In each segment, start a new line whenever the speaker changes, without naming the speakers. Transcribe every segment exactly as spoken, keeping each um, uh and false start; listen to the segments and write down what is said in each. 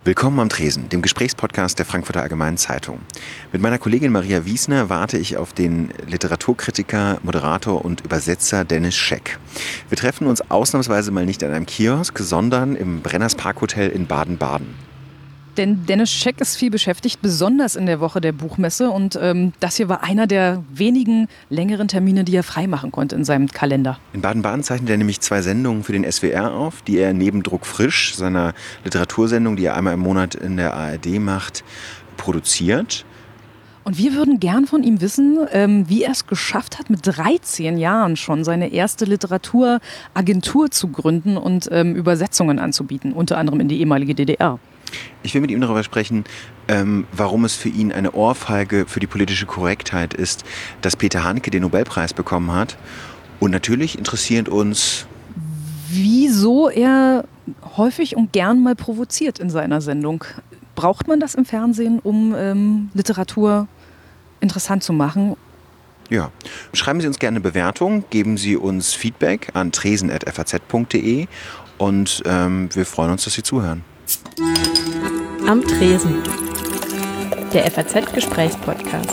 Willkommen am Tresen, dem Gesprächspodcast der Frankfurter Allgemeinen Zeitung. Mit meiner Kollegin Maria Wiesner warte ich auf den Literaturkritiker, Moderator und Übersetzer Dennis Scheck. Wir treffen uns ausnahmsweise mal nicht an einem Kiosk, sondern im Brenners Parkhotel in Baden-Baden.
Denn Dennis Scheck ist viel beschäftigt, besonders in der Woche der Buchmesse. Und ähm, das hier war einer der wenigen längeren Termine, die er freimachen konnte in seinem Kalender.
In Baden-Baden zeichnet er nämlich zwei Sendungen für den S W R auf, die er neben Druck frisch, seiner Literatursendung, die er einmal im Monat in der A R D macht, produziert.
Und wir würden gern von ihm wissen, ähm, wie er es geschafft hat, mit dreizehn Jahren schon seine erste Literaturagentur zu gründen und ähm, Übersetzungen anzubieten, unter anderem in die ehemalige D D R.
Ich will mit ihm darüber sprechen, ähm, warum es für ihn eine Ohrfeige für die politische Korrektheit ist, dass Peter Handke den Nobelpreis bekommen hat. Und natürlich interessiert uns,
wieso er häufig und gern mal provoziert in seiner Sendung. Braucht man das im Fernsehen, um ähm, Literatur interessant zu machen?
Ja, schreiben Sie uns gerne eine Bewertung, geben Sie uns Feedback an tresen at f a z punkt d e und ähm, wir freuen uns, dass Sie zuhören.
Am Tresen, der F A Z-Gesprächspodcast.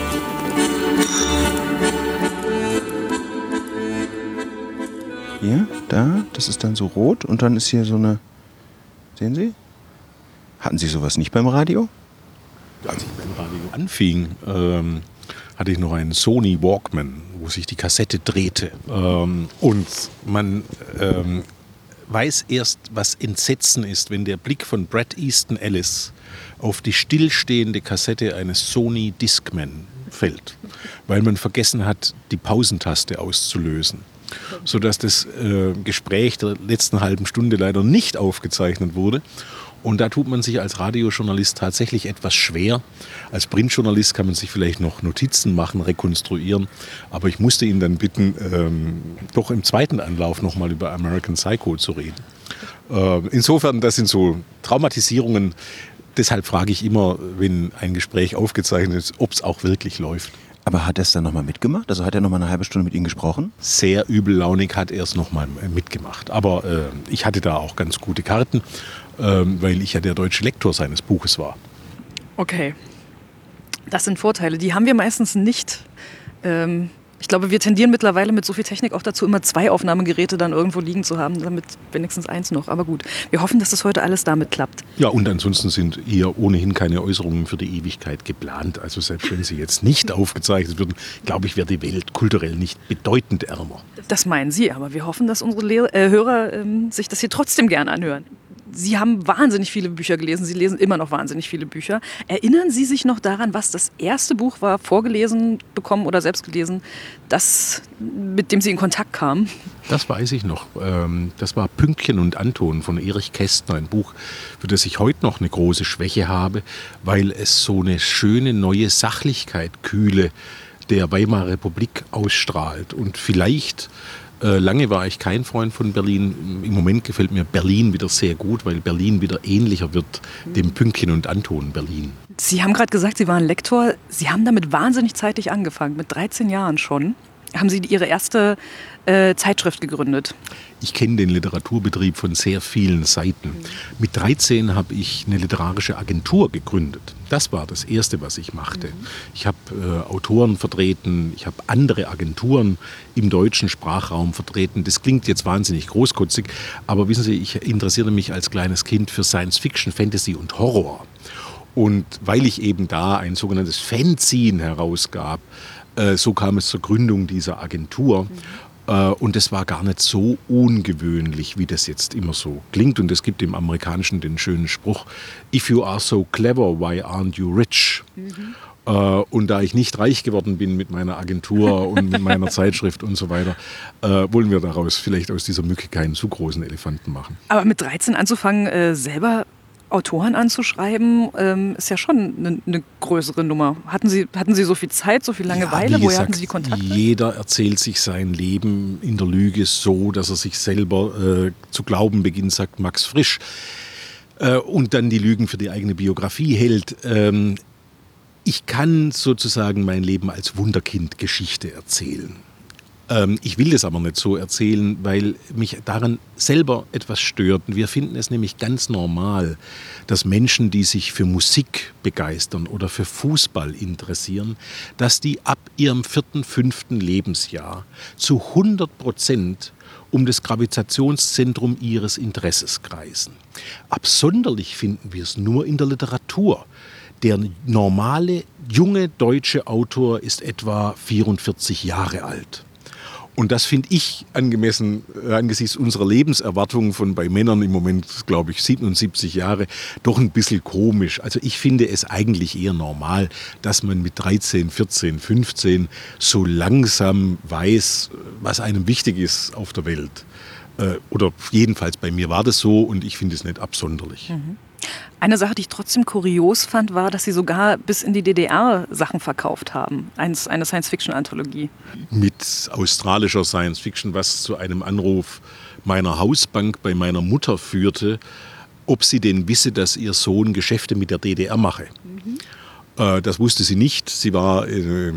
Hier, da, das ist dann so rot und dann ist hier so eine, sehen Sie? Hatten Sie sowas nicht beim Radio?
Als ich beim Radio anfing, ähm, hatte ich noch einen Sony Walkman, wo sich die Kassette drehte. Ähm, und man ähm, weiß erst, was Entsetzen ist, wenn der Blick von Bret Easton Ellis auf die stillstehende Kassette eines Sony Discman fällt, weil man vergessen hat, die Pausentaste auszulösen, sodass das äh, Gespräch der letzten halben Stunde leider nicht aufgezeichnet wurde. Und da tut man sich als Radiojournalist tatsächlich etwas schwer. Als Printjournalist kann man sich vielleicht noch Notizen machen, rekonstruieren. Aber ich musste ihn dann bitten, ähm, doch im zweiten Anlauf nochmal über American Psycho zu reden. Äh, insofern, das sind so Traumatisierungen. Deshalb frage ich immer, wenn ein Gespräch aufgezeichnet ist, ob es auch wirklich läuft.
Aber hat er es dann nochmal mitgemacht? Also hat er nochmal eine halbe Stunde mit Ihnen gesprochen?
Sehr übellaunig hat er es nochmal mitgemacht. Aber äh, ich hatte da auch ganz gute Karten, äh, weil ich ja der deutsche Lektor seines Buches war.
Okay, das sind Vorteile. Die haben wir meistens nicht. Ähm, ich glaube, wir tendieren mittlerweile mit so viel Technik auch dazu, immer zwei Aufnahmegeräte dann irgendwo liegen zu haben, damit wenigstens eins noch. Aber gut, wir hoffen, dass das heute alles damit klappt.
Ja, und ansonsten sind hier ohnehin keine Äußerungen für die Ewigkeit geplant. Also selbst wenn sie jetzt nicht aufgezeichnet würden, glaube ich, wäre die Welt kulturell nicht bedeutend ärmer.
Das meinen Sie, aber wir hoffen, dass unsere Lehr- äh, Hörer ähm, sich das hier trotzdem gerne anhören. Sie haben wahnsinnig viele Bücher gelesen, Sie lesen immer noch wahnsinnig viele Bücher. Erinnern Sie sich noch daran, was das erste Buch war, vorgelesen bekommen oder selbst gelesen, das, mit dem Sie in Kontakt kamen?
Das weiß ich noch. Das war Pünktchen und Anton von Erich Kästner, ein Buch, für das ich heute noch eine große Schwäche habe, weil es so eine schöne neue Sachlichkeit, Kühle der Weimarer Republik ausstrahlt. Und vielleicht... Lange war ich kein Freund von Berlin. Im Moment gefällt mir Berlin wieder sehr gut, weil Berlin wieder ähnlicher wird dem Pünktchen und Anton Berlin.
Sie haben gerade gesagt, Sie waren Lektor. Sie haben damit wahnsinnig zeitig angefangen, mit dreizehn Jahren schon. Haben Sie Ihre erste äh, Zeitschrift gegründet?
Ich kenne den Literaturbetrieb von sehr vielen Seiten. Mit dreizehn habe ich eine literarische Agentur gegründet. Das war das Erste, was ich machte. Ich habe äh, Autoren vertreten, ich habe andere Agenturen im deutschen Sprachraum vertreten. Das klingt jetzt wahnsinnig großkotzig, aber wissen Sie, ich interessierte mich als kleines Kind für Science Fiction, Fantasy und Horror. Und weil ich eben da ein sogenanntes Fanzine herausgab, äh, so kam es zur Gründung dieser Agentur. Mhm. Und das war gar nicht so ungewöhnlich, wie das jetzt immer so klingt. Und es gibt im Amerikanischen den schönen Spruch, if you are so clever, why aren't you rich? Mhm. Und da ich nicht reich geworden bin mit meiner Agentur und mit meiner Zeitschrift und so weiter, wollen wir daraus vielleicht aus dieser Mücke keinen zu großen Elefanten machen.
Aber mit dreizehn anzufangen, äh, selber Autoren anzuschreiben, ähm, ist ja schon eine, eine größere Nummer. Hatten Sie, hatten Sie so viel Zeit, so viel Langeweile?
Ja,
Woher
gesagt,
hatten Sie die Kontakte?
Jeder erzählt sich sein Leben in der Lüge so, dass er sich selber äh, zu glauben beginnt, sagt Max Frisch. Äh, und dann die Lügen für die eigene Biografie hält. Ähm, ich kann sozusagen mein Leben als Wunderkind-Geschichte erzählen. Ähm, ich will das aber nicht so erzählen, weil mich daran selber etwas stört. Wir finden es nämlich ganz normal, dass Menschen, die sich für Musik begeistern oder für Fußball interessieren, dass die ab ihrem vierten, fünften Lebensjahr zu hundert Prozent um das Gravitationszentrum ihres Interesses kreisen. Absonderlich finden wir es nur in der Literatur. Der normale, junge deutsche Autor ist etwa vierundvierzig Jahre alt. Und das finde ich angemessen, angesichts unserer Lebenserwartung von bei Männern im Moment, glaube ich, siebenundsiebzig Jahre, doch ein bisschen komisch. Also ich finde es eigentlich eher normal, dass man mit dreizehn, vierzehn, fünfzehn so langsam weiß, was einem wichtig ist auf der Welt. Oder jedenfalls bei mir war das so und ich finde es nicht absonderlich.
Mhm. Eine Sache, die ich trotzdem kurios fand, war, dass Sie sogar bis in die D D R Sachen verkauft haben. Eins, eine Science-Fiction-Anthologie.
Mit australischer Science-Fiction, was zu einem Anruf meiner Hausbank bei meiner Mutter führte, ob sie denn wisse, dass ihr Sohn Geschäfte mit der D D R mache. Mhm. Äh, das wusste sie nicht. Sie war äh,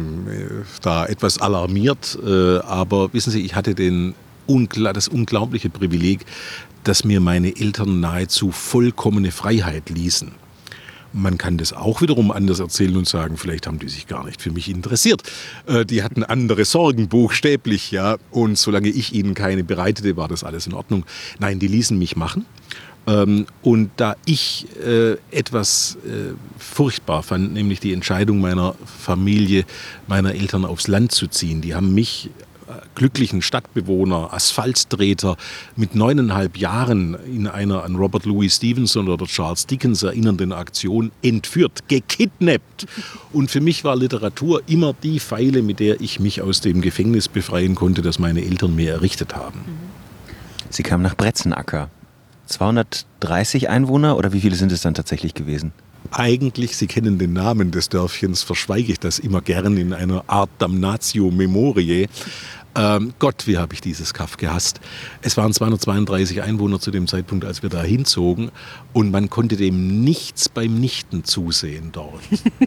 da etwas alarmiert. Äh, aber wissen Sie, ich hatte den, das unglaubliche Privileg, dass mir meine Eltern nahezu vollkommene Freiheit ließen. Man kann das auch wiederum anders erzählen und sagen, vielleicht haben die sich gar nicht für mich interessiert. Äh, die hatten andere Sorgen, buchstäblich, ja. Und solange ich ihnen keine bereitete, war das alles in Ordnung. Nein, die ließen mich machen. Ähm, und da ich äh, etwas äh, furchtbar fand, nämlich die Entscheidung meiner Familie, meiner Eltern aufs Land zu ziehen, die haben mich glücklichen Stadtbewohner, Asphalttreter mit neuneinhalb Jahren in einer an Robert Louis Stevenson oder Charles Dickens erinnernden Aktion entführt, gekidnappt. Und für mich war Literatur immer die Feile, mit der ich mich aus dem Gefängnis befreien konnte, das meine Eltern mir errichtet haben.
Sie kamen nach Bretzenacker. zweihundertdreißig Einwohner oder wie viele sind es dann tatsächlich gewesen?
Eigentlich, Sie kennen den Namen des Dörfchens, verschweige ich das immer gern in einer Art Damnatio Memoriae. Ähm, Gott, wie habe ich dieses Kaff gehasst. Es waren zweihundertzweiunddreißig Einwohner zu dem Zeitpunkt, als wir da hinzogen. Und man konnte dem nichts beim Nichten zusehen dort.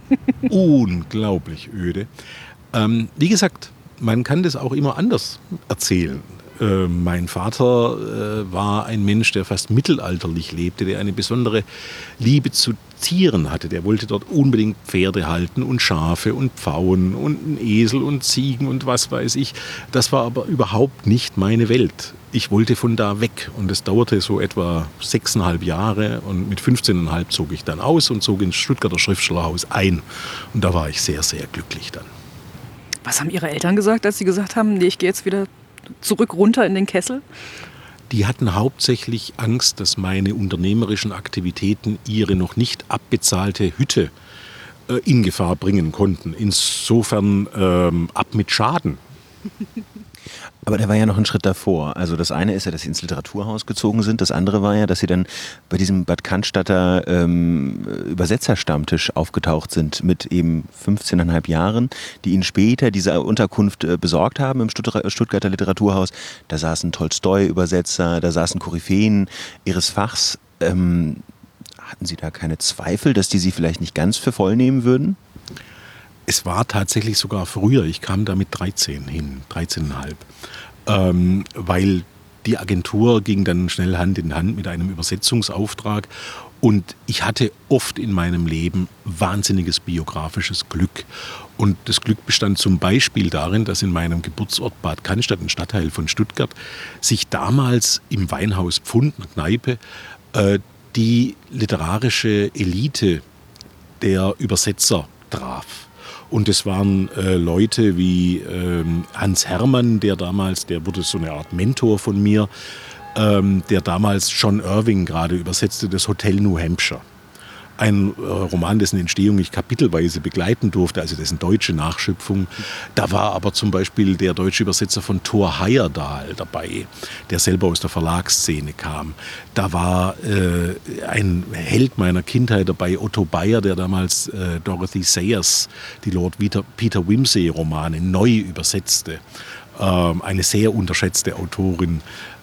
Unglaublich öde. Ähm, wie gesagt, man kann das auch immer anders erzählen. Äh, mein Vater äh, war ein Mensch, der fast mittelalterlich lebte, der eine besondere Liebe zu Tieren hatte. Der wollte dort unbedingt Pferde halten und Schafe und Pfauen und einen Esel und Ziegen und was weiß ich. Das war aber überhaupt nicht meine Welt. Ich wollte von da weg und es dauerte so etwa sechseinhalb Jahre und mit fünfzehneinhalb zog ich dann aus und zog ins Stuttgarter Schriftstellerhaus ein und da war ich sehr, sehr glücklich dann.
Was haben Ihre Eltern gesagt, als Sie gesagt haben, nee, ich gehe jetzt wieder zurück runter in den Kessel?
Die hatten hauptsächlich Angst, dass meine unternehmerischen Aktivitäten ihre noch nicht abbezahlte Hütte äh, in Gefahr bringen konnten. Insofern ähm, ab mit Schaden.
Aber der war ja noch einen Schritt davor. Also das eine ist ja, dass Sie ins Literaturhaus gezogen sind. Das andere war ja, dass Sie dann bei diesem Bad Cannstatter ähm, Übersetzerstammtisch aufgetaucht sind mit eben fünfzehneinhalb Jahren, die Ihnen später diese Unterkunft äh, besorgt haben im Stutt- Stuttgarter Literaturhaus. Da saßen Tolstoi-Übersetzer, da saßen Koryphäen Ihres Fachs. Ähm, hatten Sie da keine Zweifel, dass die Sie vielleicht nicht ganz für voll nehmen würden?
Es war tatsächlich sogar früher. Ich kam da mit dreizehn hin, dreizehneinhalb. Ähm, weil die Agentur ging dann schnell Hand in Hand mit einem Übersetzungsauftrag. Und ich hatte oft in meinem Leben wahnsinniges biografisches Glück. Und das Glück bestand zum Beispiel darin, dass in meinem Geburtsort Bad Cannstatt, ein Stadtteil von Stuttgart, sich damals im Weinhaus Pfund, einer Kneipe, äh, die literarische Elite der Übersetzer traf. Und es waren äh, Leute wie ähm, Hans Hermann, der damals, der wurde so eine Art Mentor von mir, ähm, der damals John Irving gerade übersetzte, das Hotel New Hampshire. Ein äh, Roman, dessen Entstehung ich kapitelweise begleiten durfte, also dessen deutsche Nachschöpfung. Da war aber zum Beispiel der deutsche Übersetzer von Thor Heyerdahl dabei, der selber aus der Verlagsszene kam. Da war äh, ein Held meiner Kindheit dabei, Otto Bayer, der damals äh, Dorothy Sayers, die Lord Peter Wimsey-Romane neu übersetzte. Ähm, eine sehr unterschätzte Autorin.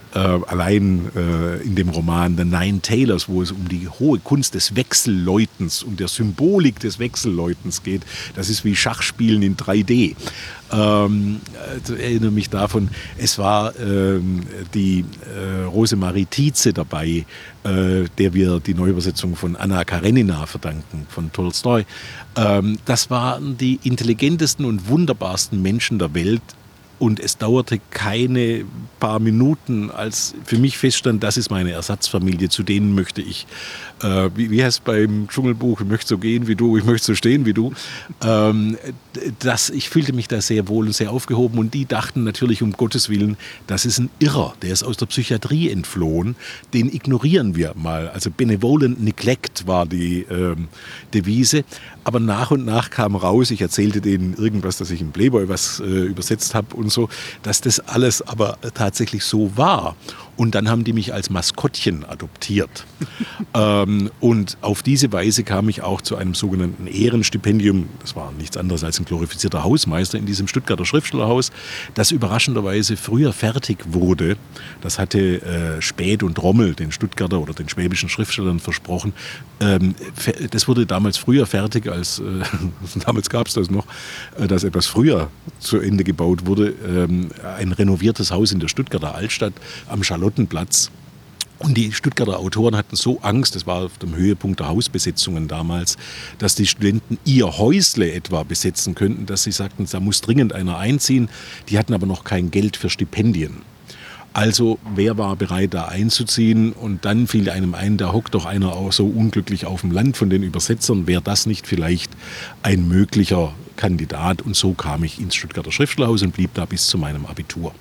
Äh, allein äh, in dem Roman The Nine Tailors, wo es um die hohe Kunst des Wechselläutens und der Symbolik des Wechselläutens geht, das ist wie Schachspielen in drei D. Ähm, also ich erinnere mich davon, es war ähm, die äh, Rosemarie Tietze dabei, äh, der wir die Neuübersetzung von Anna Karenina verdanken, von Tolstoi. Ähm, das waren die intelligentesten und wunderbarsten Menschen der Welt. Und es dauerte keine paar Minuten, als für mich feststand, das ist meine Ersatzfamilie, zu denen möchte ich, äh, wie, wie heißt es beim Dschungelbuch, ich möchte so gehen wie du, ich möchte so stehen wie du. Ähm, das, ich fühlte mich da sehr wohl und sehr aufgehoben und die dachten natürlich um Gottes Willen, das ist ein Irrer, der ist aus der Psychiatrie entflohen, den ignorieren wir mal. Also Benevolent Neglect war die ähm, Devise. Aber nach und nach kam raus, ich erzählte denen irgendwas, dass ich im Playboy was äh, übersetzt habe und so, dass das alles aber tatsächlich so war. Und dann haben die mich als Maskottchen adoptiert. ähm, und auf diese Weise kam ich auch zu einem sogenannten Ehrenstipendium. Das war nichts anderes als ein glorifizierter Hausmeister in diesem Stuttgarter Schriftstellerhaus, das überraschenderweise früher fertig wurde. Das hatte äh, Späth und Rommel, den Stuttgarter oder den schwäbischen Schriftstellern, versprochen. Ähm, das wurde damals früher fertig, als äh, damals gab es das noch, äh, dass etwas früher zu Ende gebaut wurde. Ähm, ein renoviertes Haus in der Stuttgarter Altstadt am Charlottenplatz. Und die Stuttgarter Autoren hatten so Angst, das war auf dem Höhepunkt der Hausbesetzungen damals, dass die Studenten ihr Häusle etwa besetzen könnten, dass sie sagten, da muss dringend einer einziehen. Die hatten aber noch kein Geld für Stipendien. Also wer war bereit, da einzuziehen? Und dann fiel einem ein, da hockt doch einer auch so unglücklich auf dem Land von den Übersetzern. Wäre das nicht vielleicht ein möglicher Kandidat? Und so kam ich ins Stuttgarter Schriftstellerhaus und blieb da bis zu meinem Abitur.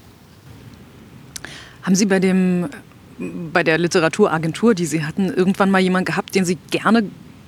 Haben Sie bei dem, bei der Literaturagentur, die Sie hatten, irgendwann mal jemanden gehabt, den Sie gerne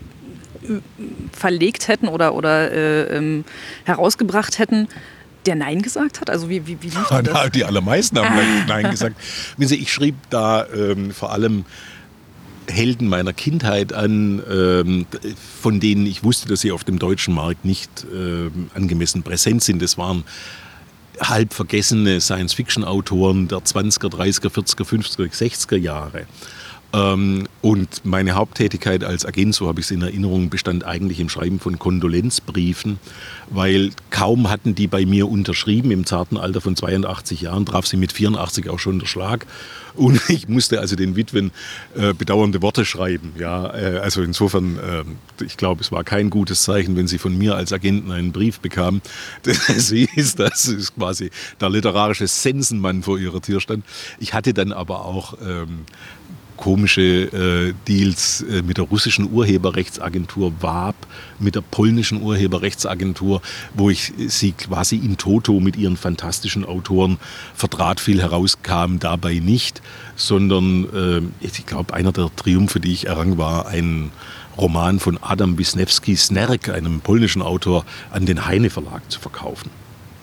verlegt hätten oder, oder äh, ähm, herausgebracht hätten, der Nein gesagt hat? Also wie, wie, wie lief das?
Die allermeisten haben Nein gesagt. Ich schrieb da ähm, vor allem Helden meiner Kindheit an, ähm, von denen ich wusste, dass sie auf dem deutschen Markt nicht ähm, angemessen präsent sind. Das waren halb vergessene Science-Fiction-Autoren der zwanziger, dreißiger, vierziger, fünfziger, sechziger Jahre. Ähm, und meine Haupttätigkeit als Agent, so habe ich es in Erinnerung, bestand eigentlich im Schreiben von Kondolenzbriefen, weil kaum hatten die bei mir unterschrieben, im zarten Alter von zweiundachtzig Jahren, traf sie mit vierundachtzig auch schon der Schlag. Und ich musste also den Witwen äh, bedauernde Worte schreiben. Ja, äh, also insofern, äh, ich glaube, es war kein gutes Zeichen, wenn sie von mir als Agenten einen Brief bekamen. Sie ist, das ist quasi der literarische Sensenmann vor ihrer Tür stand. Ich hatte dann aber auch ähm, komische äh, Deals äh, mit der russischen Urheberrechtsagentur W A B, mit der polnischen Urheberrechtsagentur, wo ich sie quasi in toto mit ihren fantastischen Autoren vertrat. Viel herauskam dabei nicht, sondern äh, ich glaube, einer der Triumphe, die ich errang, war ein Roman von Adam Wisniewski Snerk, einem polnischen Autor, an den Heine Verlag zu verkaufen.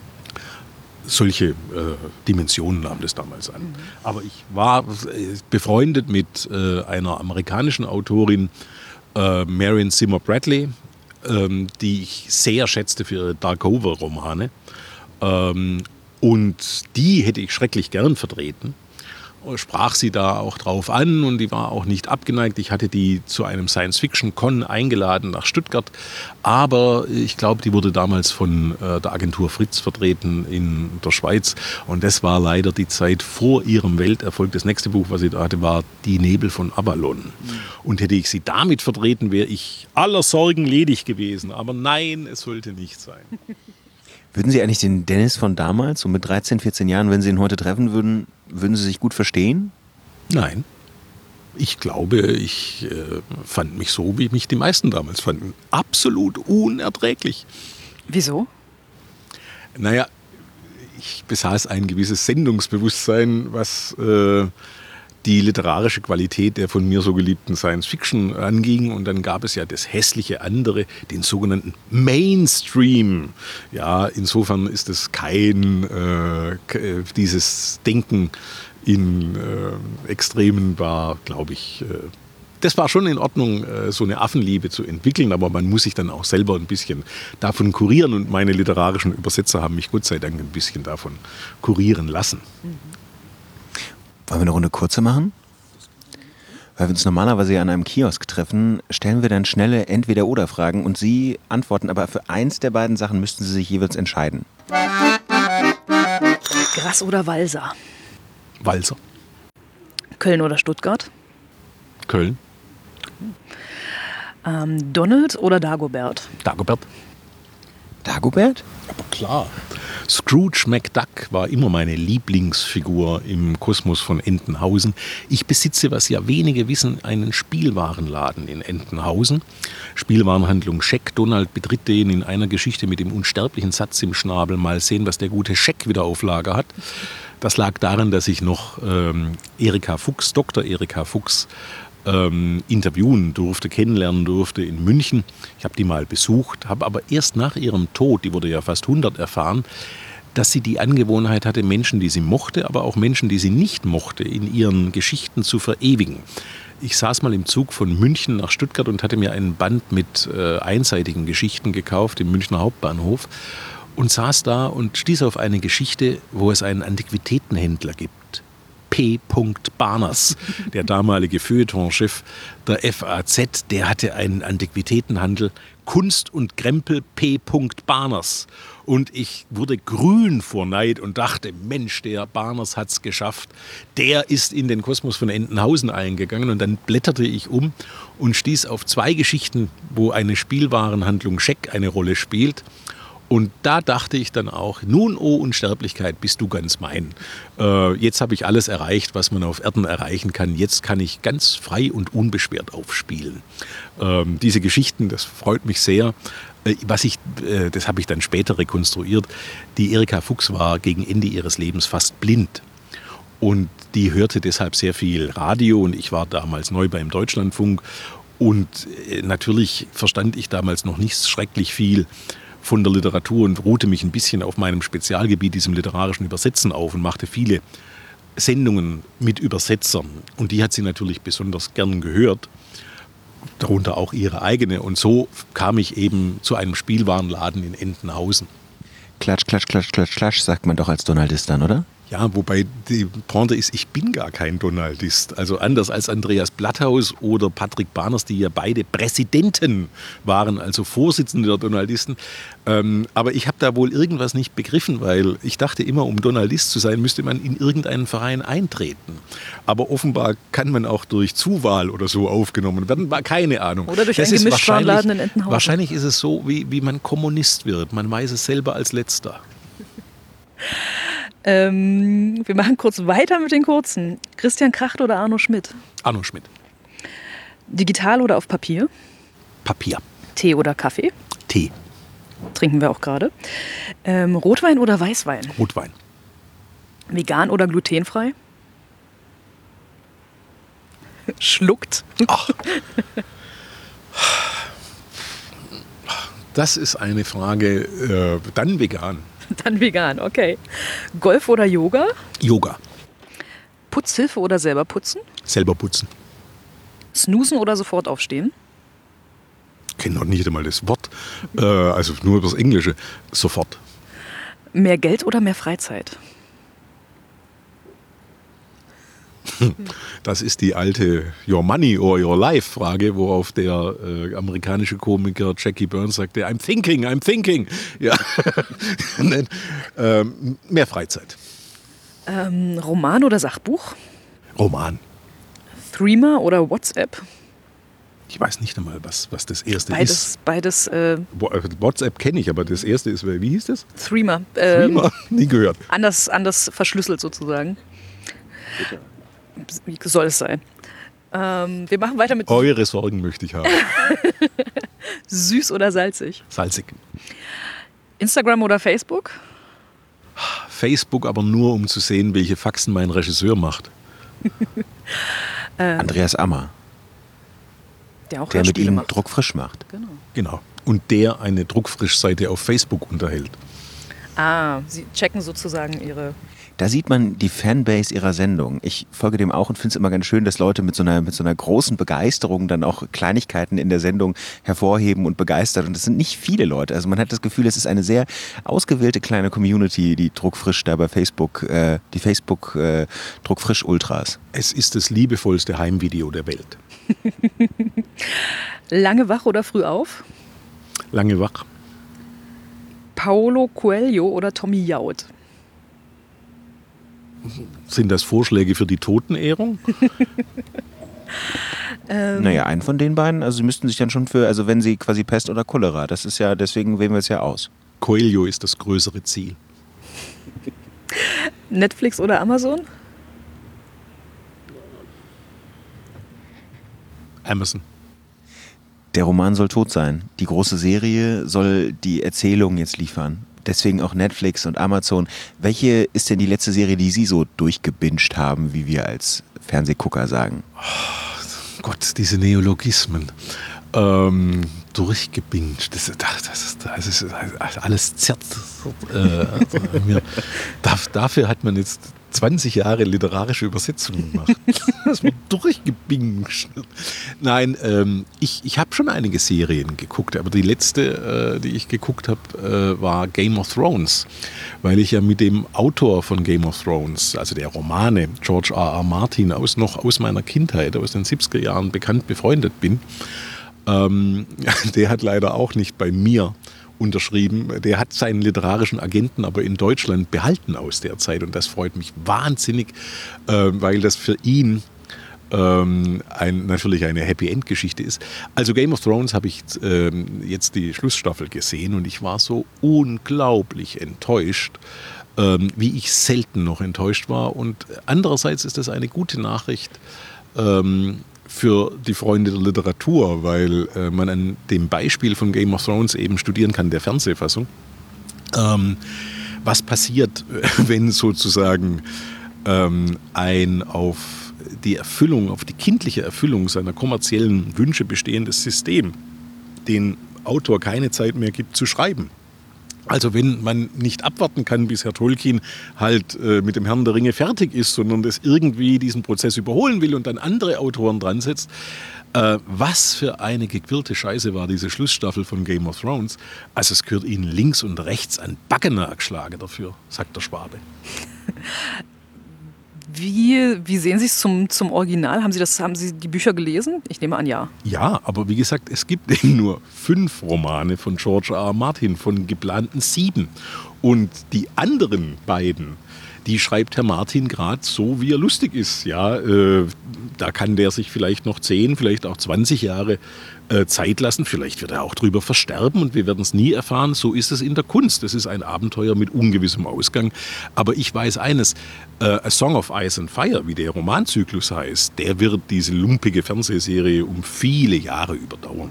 Solche äh, Dimensionen nahm das damals an. Mhm. Aber ich war äh, befreundet mit äh, einer amerikanischen Autorin, äh, Marion Zimmer Bradley, ähm, die ich sehr schätzte für ihre Darkover-Romane. Ähm, und die hätte ich schrecklich gern vertreten. Sprach sie da auch drauf an und die war auch nicht abgeneigt. Ich hatte die zu einem Science-Fiction-Con eingeladen nach Stuttgart, aber ich glaube, die wurde damals von äh, der Agentur Fritz vertreten in der Schweiz und das war leider die Zeit vor ihrem Welterfolg. Das nächste Buch, was sie da hatte, war Die Nebel von Avalon. Mhm. Und hätte ich sie damit vertreten, wäre ich aller Sorgen ledig gewesen. Aber nein, es sollte nicht sein.
Würden Sie eigentlich den Dennis von damals, so mit dreizehn, vierzehn Jahren, wenn Sie ihn heute treffen würden, würden Sie sich gut verstehen?
Nein. Ich glaube, ich äh, fand mich so, wie mich die meisten damals fanden. Absolut unerträglich.
Wieso?
Naja, ich besaß ein gewisses Sendungsbewusstsein, was äh, die literarische Qualität der von mir so geliebten Science-Fiction anging. Und dann gab es ja das hässliche andere, den sogenannten Mainstream. Ja, insofern ist es kein, äh, dieses Denken in äh, Extremen war, glaube ich, äh, das war schon in Ordnung, äh, so eine Affenliebe zu entwickeln, aber man muss sich dann auch selber ein bisschen davon kurieren. Und meine literarischen Übersetzer haben mich Gott sei Dank ein bisschen davon kurieren lassen.
Mhm.
Wollen wir eine Runde kurze machen? Weil wir uns normalerweise ja an einem Kiosk treffen, stellen wir dann schnelle Entweder-Oder-Fragen und Sie antworten, aber für eins der beiden Sachen müssten Sie sich jeweils entscheiden.
Grass oder Walser?
Walser.
Köln oder Stuttgart?
Köln.
Ähm, Donald oder Dagobert?
Dagobert.
Dagobert?
Aber klar. Scrooge McDuck war immer meine Lieblingsfigur im Kosmos von Entenhausen. Ich besitze, was ja wenige wissen, einen Spielwarenladen in Entenhausen. Spielwarenhandlung Scheck. Donald betritt den in einer Geschichte mit dem unsterblichen Satz im Schnabel. Mal sehen, was der gute Scheck wieder auf Lager hat. Das lag daran, dass ich noch ähm, Erika Fuchs, Doktor Erika Fuchs, ähm, interviewen durfte, kennenlernen durfte in München. Ich habe die mal besucht, habe aber erst nach ihrem Tod, die wurde ja fast hundert, erfahren, dass sie die Angewohnheit hatte, Menschen, die sie mochte, aber auch Menschen, die sie nicht mochte, in ihren Geschichten zu verewigen. Ich saß mal im Zug von München nach Stuttgart und hatte mir einen Band mit äh, einseitigen Geschichten gekauft im Münchner Hauptbahnhof und saß da und stieß auf eine Geschichte, wo es einen Antiquitätenhändler gibt. P. Barners, der damalige Feuilletonchef der F A Z, der hatte einen Antiquitätenhandel, Kunst und Krempel P. Barners. Und ich wurde grün vor Neid und dachte, Mensch, der Barners hat's geschafft. Der ist in den Kosmos von Entenhausen eingegangen. Und dann blätterte ich um und stieß auf zwei Geschichten, wo eine Spielwarenhandlung Scheck eine Rolle spielt. Und da dachte ich dann auch, nun, oh Unsterblichkeit, bist du ganz mein. Äh, jetzt habe ich alles erreicht, was man auf Erden erreichen kann. Jetzt kann ich ganz frei und unbeschwert aufspielen. Ähm, diese Geschichten, das freut mich sehr. Äh, was ich, äh, das habe ich dann später rekonstruiert. Die Erika Fuchs war gegen Ende ihres Lebens fast blind. Und die hörte deshalb sehr viel Radio. Und ich war damals neu beim Deutschlandfunk. Und äh, natürlich verstand ich damals noch nicht schrecklich viel von der Literatur und ruhte mich ein bisschen auf meinem Spezialgebiet, diesem literarischen Übersetzen, auf und machte viele Sendungen mit Übersetzern. Und die hat sie natürlich besonders gern gehört, darunter auch ihre eigene. Und so kam ich eben zu einem Spielwarenladen in Entenhausen.
Klatsch, klatsch, klatsch, klatsch, klatsch, sagt man doch als Donaldist dann, oder?
Ja, wobei die Pointe ist, ich bin gar kein Donaldist. Also anders als Andreas Blatthaus oder Patrick Barners, die ja beide Präsidenten waren, also Vorsitzende der Donaldisten. Ähm, aber ich habe da wohl irgendwas nicht begriffen, weil ich dachte immer, um Donaldist zu sein, müsste man in irgendeinen Verein eintreten. Aber offenbar kann man auch durch Zuwahl oder so aufgenommen werden. Keine Ahnung.
Oder durch
das
einen Gemischtwarenladen in Entenhausen.
Wahrscheinlich ist es so, wie, wie man Kommunist wird. Man weiß es selber als Letzter.
Ähm, wir machen kurz weiter mit den kurzen. Christian Kracht oder Arno Schmidt?
Arno Schmidt.
Digital oder auf Papier?
Papier.
Tee oder Kaffee?
Tee.
Trinken wir auch gerade. Ähm, Rotwein oder Weißwein?
Rotwein.
Vegan oder glutenfrei? Schluckt.
Ach. Das ist eine Frage, äh, dann vegan.
Dann vegan, okay. Golf oder Yoga?
Yoga.
Putzhilfe oder selber putzen?
Selber putzen.
Snoosen oder sofort aufstehen?
Ich kenne noch nicht einmal das Wort, äh, also nur über das Englische. Sofort.
Mehr Geld oder mehr Freizeit?
Das ist die alte Your Money or Your Life Frage, worauf der äh, amerikanische Komiker Jackie Burns sagte, I'm thinking, I'm thinking. Ja. ähm, mehr Freizeit.
Ähm, Roman oder Sachbuch?
Roman.
Threema oder WhatsApp?
Ich weiß nicht einmal, was, was das erste
beides,
ist.
Beides. Äh,
WhatsApp kenne ich, aber das erste ist, wie hieß das?
Threema. Ähm,
Threema? Nie gehört.
Anders, anders verschlüsselt sozusagen. Bitte. Wie soll es sein? Ähm, wir machen weiter mit...
Eure Sorgen möchte ich haben.
Süß oder salzig?
Salzig.
Instagram oder Facebook?
Facebook, aber nur, um zu sehen, welche Faxen mein Regisseur macht.
ähm, Andreas Ammer.
Der auch
Der mit ihm
macht.
druckfrisch macht.
Genau.
Genau. Und der eine Druckfrisch-Seite auf Facebook unterhält.
Ah, Sie checken sozusagen Ihre...
Da sieht man die Fanbase ihrer Sendung. Ich folge dem auch und finde es immer ganz schön, dass Leute mit so einer, mit so einer großen Begeisterung dann auch Kleinigkeiten in der Sendung hervorheben und begeistern. Und das sind nicht viele Leute. Also man hat das Gefühl, es ist eine sehr ausgewählte kleine Community, die Druckfrisch da bei Facebook, äh, die Facebook äh, Druckfrisch Ultras.
Es ist das liebevollste Heimvideo der Welt.
Lange wach oder früh auf?
Lange wach.
Paulo Coelho oder Tommy Jaud?
Sind das Vorschläge für die Totenehrung?
ähm,
Naja, einen von den beiden, also sie müssten sich dann schon für, also wenn sie quasi Pest oder Cholera, das ist ja, deswegen wählen wir es ja aus.
Coelho ist das größere Ziel.
Netflix oder Amazon?
Amazon.
Der Roman soll tot sein. Die große Serie soll die Erzählung jetzt liefern. Deswegen auch Netflix und Amazon. Welche ist denn die letzte Serie, die Sie so durchgebinged haben, wie wir als Fernsehgucker sagen?
Oh Gott, diese Neologismen. Ähm, durchgebinged. Das, das, das ist alles zerrt. Äh, mir, dafür hat man jetzt zwanzig Jahre literarische Übersetzungen gemacht. Das wird durchgebinged. Nein, ähm, ich, ich habe schon einige Serien geguckt, aber die letzte, äh, die ich geguckt habe, äh, war Game of Thrones, weil ich ja mit dem Autor von Game of Thrones, also der Romane, George R R. Martin, aus, noch aus meiner Kindheit, aus den siebziger Jahren bekannt befreundet bin. Ähm, der hat leider auch nicht bei mir unterschrieben. Der hat seinen literarischen Agenten aber in Deutschland behalten aus der Zeit und das freut mich wahnsinnig, äh, weil das für ihn ähm, ein, natürlich eine Happy-End-Geschichte ist. Also Game of Thrones habe ich äh, jetzt die Schlussstaffel gesehen und ich war so unglaublich enttäuscht, äh, wie ich selten noch enttäuscht war. Und andererseits ist das eine gute Nachricht, ähm, für die Freunde der Literatur, weil äh, man an dem Beispiel von Game of Thrones eben studieren kann, der Fernsehfassung, ähm, was passiert, wenn sozusagen ähm, ein auf die Erfüllung, auf die kindliche Erfüllung seiner kommerziellen Wünsche bestehendes System den Autor keine Zeit mehr gibt zu schreiben. Also wenn man nicht abwarten kann, bis Herr Tolkien halt äh, mit dem Herrn der Ringe fertig ist, sondern das irgendwie diesen Prozess überholen will und dann andere Autoren dran setzt. Äh, was für eine gequirlte Scheiße war diese Schlussstaffel von Game of Thrones. Also es gehört ihnen links und rechts ein Baggener geschlagen dafür, sagt der Schwabe.
Wie, wie sehen Sie es zum, zum Original? Haben Sie, das, haben Sie die Bücher gelesen? Ich nehme an, ja.
Ja, aber wie gesagt, es gibt eben nur fünf Romane von George R R. Martin, von geplanten sieben. Und die anderen beiden, die schreibt Herr Martin gerade so, wie er lustig ist. Ja, äh, da kann der sich vielleicht noch zehn, vielleicht auch zwanzig Jahre äh, Zeit lassen. Vielleicht wird er auch drüber versterben und wir werden es nie erfahren. So ist es in der Kunst. Das ist ein Abenteuer mit ungewissem Ausgang. Aber ich weiß eines, äh, A Song of Ice and Fire, wie der Romanzyklus heißt, der wird diese lumpige Fernsehserie um viele Jahre überdauern.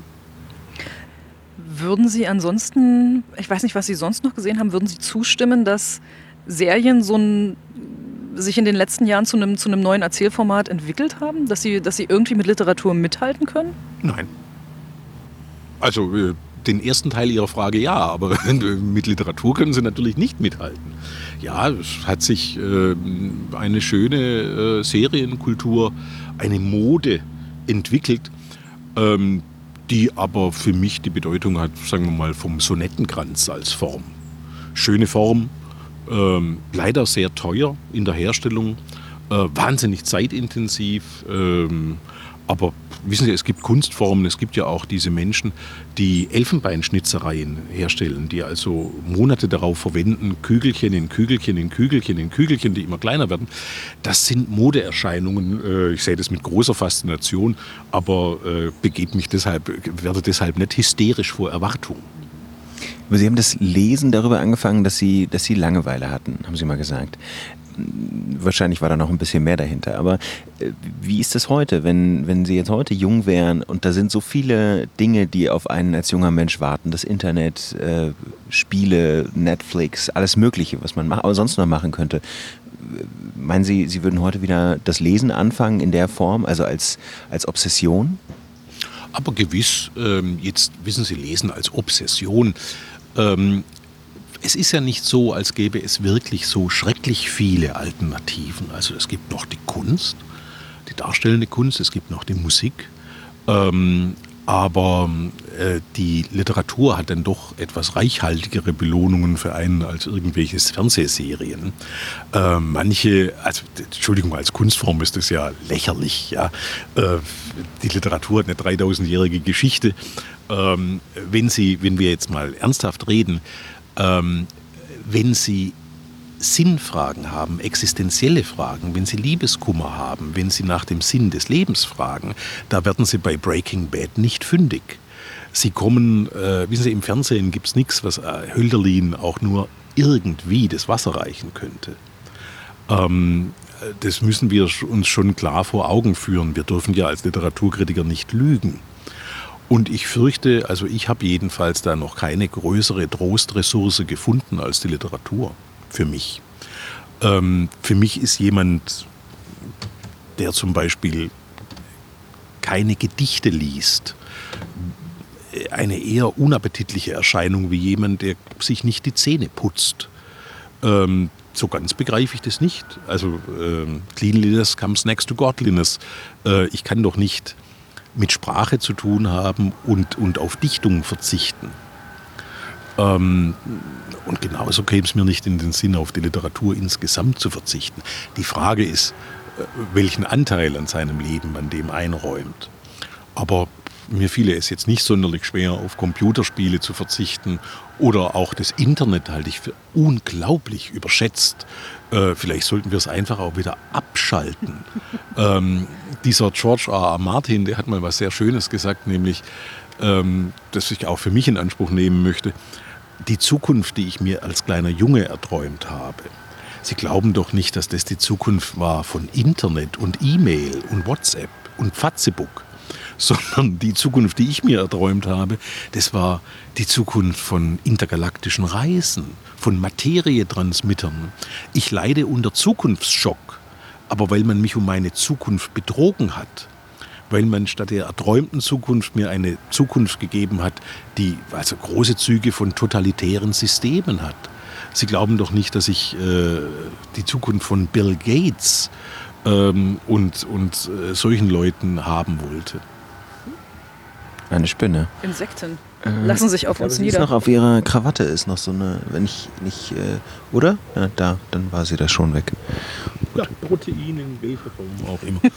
Würden Sie ansonsten, ich weiß nicht, was Sie sonst noch gesehen haben, würden Sie zustimmen, dass Serien so ein, sich in den letzten Jahren zu einem, zu einem neuen Erzählformat entwickelt haben? Dass sie, dass sie irgendwie mit Literatur mithalten können?
Nein. Also äh, den ersten Teil Ihrer Frage ja, aber mit Literatur können sie natürlich nicht mithalten. Ja, es hat sich äh, eine schöne äh, Serienkultur, eine Mode entwickelt, ähm, die aber für mich die Bedeutung hat, sagen wir mal, vom Sonettenkranz als Form. Schöne Form, ähm, leider sehr teuer in der Herstellung, äh, wahnsinnig zeitintensiv, ähm, aber wissen Sie, es gibt Kunstformen, es gibt ja auch diese Menschen, die Elfenbeinschnitzereien herstellen, die also Monate darauf verwenden, Kügelchen in Kügelchen in Kügelchen in Kügelchen, die immer kleiner werden. Das sind Modeerscheinungen, ich sehe das mit großer Faszination, aber begebe mich deshalb, werde deshalb nicht hysterisch vor Erwartung.
Aber Sie haben das Lesen darüber angefangen, dass Sie, dass Sie Langeweile hatten, haben Sie mal gesagt. Wahrscheinlich war da noch ein bisschen mehr dahinter. Aber äh, wie ist das heute, wenn, wenn Sie jetzt heute jung wären und da sind so viele Dinge, die auf einen als junger Mensch warten, das Internet, äh, Spiele, Netflix, alles Mögliche, was man ma- aber sonst noch machen könnte. Meinen Sie, Sie würden heute wieder das Lesen anfangen in der Form, also als, als Obsession?
Aber gewiss, ähm, jetzt wissen Sie, Lesen als Obsession. Ähm, es ist ja nicht so, als gäbe es wirklich so schrecklich viele Alternativen. Also es gibt noch die Kunst, die darstellende Kunst, es gibt noch die Musik. Ähm, aber äh, die Literatur hat dann doch etwas reichhaltigere Belohnungen für einen als irgendwelche Fernsehserien. Äh, manche, also Entschuldigung, als Kunstform ist das ja lächerlich. Ja? Äh, die Literatur hat eine dreitausendjährige Geschichte. Ähm, wenn Sie, wenn wir jetzt mal ernsthaft reden, ähm, wenn Sie Sinnfragen haben, existenzielle Fragen, wenn Sie Liebeskummer haben, wenn Sie nach dem Sinn des Lebens fragen, da werden Sie bei Breaking Bad nicht fündig. Sie kommen, äh, wissen Sie, im Fernsehen gibt es nichts, was äh, Hölderlin auch nur irgendwie das Wasser reichen könnte. Ähm, das müssen wir uns schon klar vor Augen führen. Wir dürfen ja als Literaturkritiker nicht lügen. Und ich fürchte, also ich habe jedenfalls da noch keine größere Trostressource gefunden als die Literatur. Für mich. Ähm, für mich ist jemand, der zum Beispiel keine Gedichte liest, eine eher unappetitliche Erscheinung wie jemand, der sich nicht die Zähne putzt. Ähm, so ganz begreife ich das nicht. Also ähm, Cleanliness comes next to godliness. Äh, ich kann doch nicht mit Sprache zu tun haben und, und auf Dichtung verzichten. Ähm, und genauso käme es mir nicht in den Sinn, auf die Literatur insgesamt zu verzichten. Die Frage ist, welchen Anteil an seinem Leben man dem einräumt. Aber mir fiele es jetzt nicht sonderlich schwer, auf Computerspiele zu verzichten oder auch das Internet halte ich für unglaublich überschätzt. Äh, vielleicht sollten wir es einfach auch wieder abschalten. ähm, dieser George R. R. Martin, der hat mal was sehr Schönes gesagt, nämlich, ähm, das ich auch für mich in Anspruch nehmen möchte, die Zukunft, die ich mir als kleiner Junge erträumt habe. Sie glauben doch nicht, dass das die Zukunft war von Internet und E-Mail und WhatsApp und Facebook, sondern die Zukunft, die ich mir erträumt habe, das war die Zukunft von intergalaktischen Reisen, von Materietransmittern. Ich leide unter Zukunftsschock, aber weil man mich um meine Zukunft betrogen hat, weil man statt der erträumten Zukunft mir eine Zukunft gegeben hat, die also große Züge von totalitären Systemen hat. Sie glauben doch nicht, dass ich äh, die Zukunft von Bill Gates ähm, und, und äh, solchen Leuten haben wollte.
Eine Spinne.
Insekten lassen sich auf
Ich
uns
glaube,
nieder.
Ist noch auf ihrer Krawatte ist noch so eine, wenn ich nicht, äh, oder? Ja, da, dann war sie da schon weg.
Ja, Protein in welcher Form auch immer.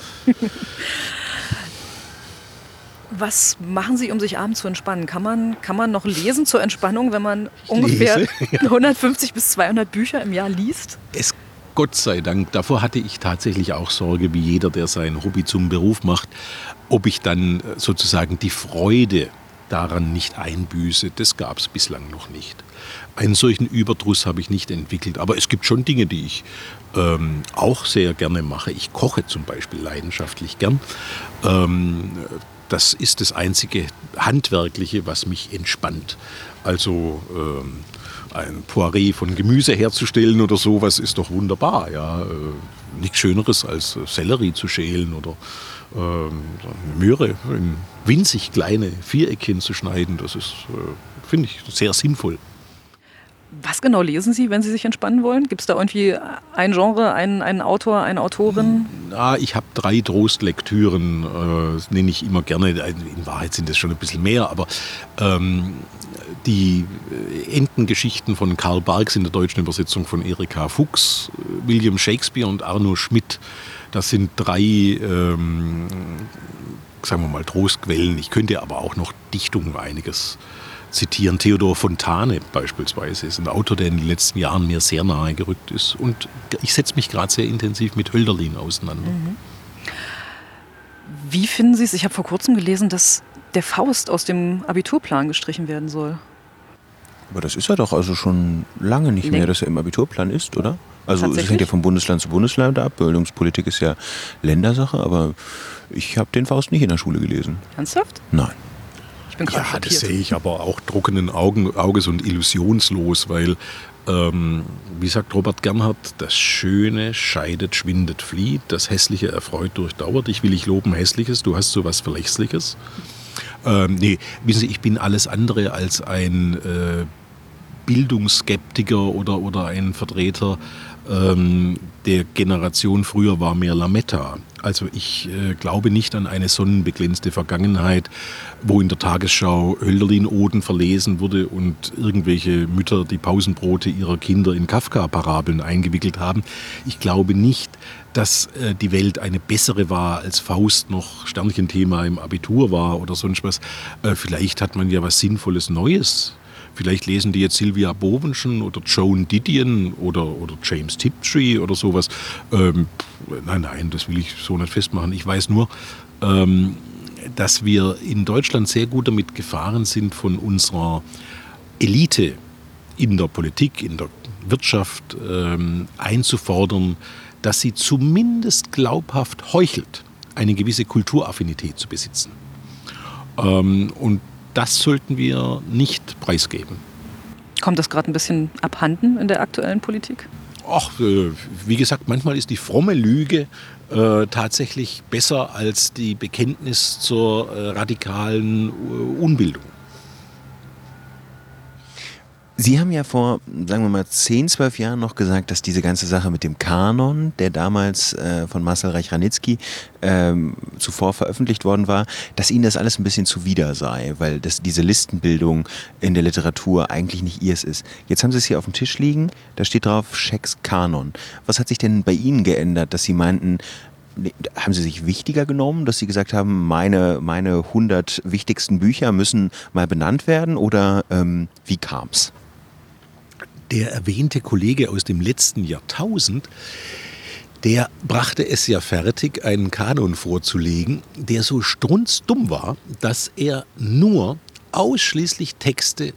Was machen Sie, um sich abends zu entspannen? Kann man, kann man noch lesen zur Entspannung, wenn man ungefähr
lese, ja.
hundertfünfzig bis zweihundert Bücher im Jahr liest?
Es, Gott sei Dank, davor hatte ich tatsächlich auch Sorge, wie jeder, der sein Hobby zum Beruf macht, ob ich dann sozusagen die Freude daran nicht einbüße. Das gab es bislang noch nicht. Einen solchen Überdruss habe ich nicht entwickelt. Aber es gibt schon Dinge, die ich ähm, auch sehr gerne mache. Ich koche zum Beispiel leidenschaftlich gern. Ähm, das ist das einzige Handwerkliche, was mich entspannt. Also ähm, ein Poiré von Gemüse herzustellen oder sowas ist doch wunderbar. Ja? Äh, nichts Schöneres als Sellerie zu schälen oder ähm, Möhre in winzig kleine Viereckchen zu schneiden. Das ist, äh, finde ich, sehr sinnvoll.
Was genau lesen Sie, wenn Sie sich entspannen wollen? Gibt es da irgendwie ein Genre, einen, einen Autor, eine Autorin?
Na, ich habe drei Trostlektüren, äh, das nenne ich immer gerne. In Wahrheit sind das schon ein bisschen mehr, aber ähm, die Entengeschichten von Karl Barks in der deutschen Übersetzung von Erika Fuchs, William Shakespeare und Arno Schmidt, das sind drei, ähm, sagen wir mal, Trostquellen. Ich könnte aber auch noch Dichtungen einiges zitieren. Theodor Fontane beispielsweise ist ein Autor, der in den letzten Jahren mir sehr nahe gerückt ist. Und ich setze mich gerade sehr intensiv mit Hölderlin auseinander.
Mhm. Wie finden Sie es? Ich habe vor kurzem gelesen, dass der Faust aus dem Abiturplan gestrichen werden soll.
Aber das ist ja doch also schon lange nicht mehr, dass er im Abiturplan ist, oder? Also es hängt ja von Bundesland zu Bundesland ab. Bildungspolitik ist ja Ländersache, aber ich habe den Faust nicht in der Schule gelesen.
Ernsthaft?
Nein.
Ich bin gerade
Ja,
schockiert.
das sehe ich aber auch trockenen Augen, Auges und illusionslos, weil, ähm, wie sagt Robert Gernhardt, das Schöne scheidet, schwindet, flieht, das Hässliche erfreut, durchdauert. Ich will dich loben, Hässliches, du hast so was Verlässliches. Ähm, nee, wissen Sie, ich bin alles andere als ein äh, Bildungsskeptiker oder, oder ein Vertreter ähm, der Generation früher war mehr Lametta. Also ich äh, glaube nicht an eine sonnenbeglänzte Vergangenheit, wo in der Tagesschau Hölderlin-Oden verlesen wurde und irgendwelche Mütter die Pausenbrote ihrer Kinder in Kafka-Parabeln eingewickelt haben. Ich glaube nicht, dass äh, die Welt eine bessere war, als Faust noch Sternchenthema im Abitur war oder sonst was. Äh, vielleicht hat man ja was Sinnvolles Neues. Vielleicht lesen die jetzt Sylvia Bovenschen oder Joan Didion oder, oder James Tiptree oder sowas. Ähm, nein, nein, das will ich so nicht festmachen. Ich weiß nur, ähm, dass wir in Deutschland sehr gut damit gefahren sind, von unserer Elite in der Politik, in der Wirtschaft ähm, einzufordern, dass sie zumindest glaubhaft heuchelt, eine gewisse Kulturaffinität zu besitzen. Ähm, und das sollten wir nicht preisgeben.
Kommt das gerade ein bisschen abhanden in der aktuellen Politik?
Ach, äh, wie gesagt, manchmal ist die fromme Lüge äh, tatsächlich besser als die Bekenntnis zur äh, radikalen äh, Unbildung.
Sie haben ja vor, sagen wir mal, zehn, zwölf Jahren noch gesagt, dass diese ganze Sache mit dem Kanon, der damals äh, von Marcel Reich-Ranitzky ähm, zuvor veröffentlicht worden war, dass Ihnen das alles ein bisschen zuwider sei, weil das, diese Listenbildung in der Literatur eigentlich nicht ihrs ist. Jetzt haben Sie es hier auf dem Tisch liegen, da steht drauf Schecks Kanon. Was hat sich denn bei Ihnen geändert, dass Sie meinten, haben Sie sich wichtiger genommen, dass Sie gesagt haben, meine, meine hundert wichtigsten Bücher müssen mal benannt werden, oder ähm, wie kam's?
Der erwähnte Kollege aus dem letzten Jahrtausend, der brachte es ja fertig, einen Kanon vorzulegen, der so strunzdumm war, dass er nur ausschließlich Texte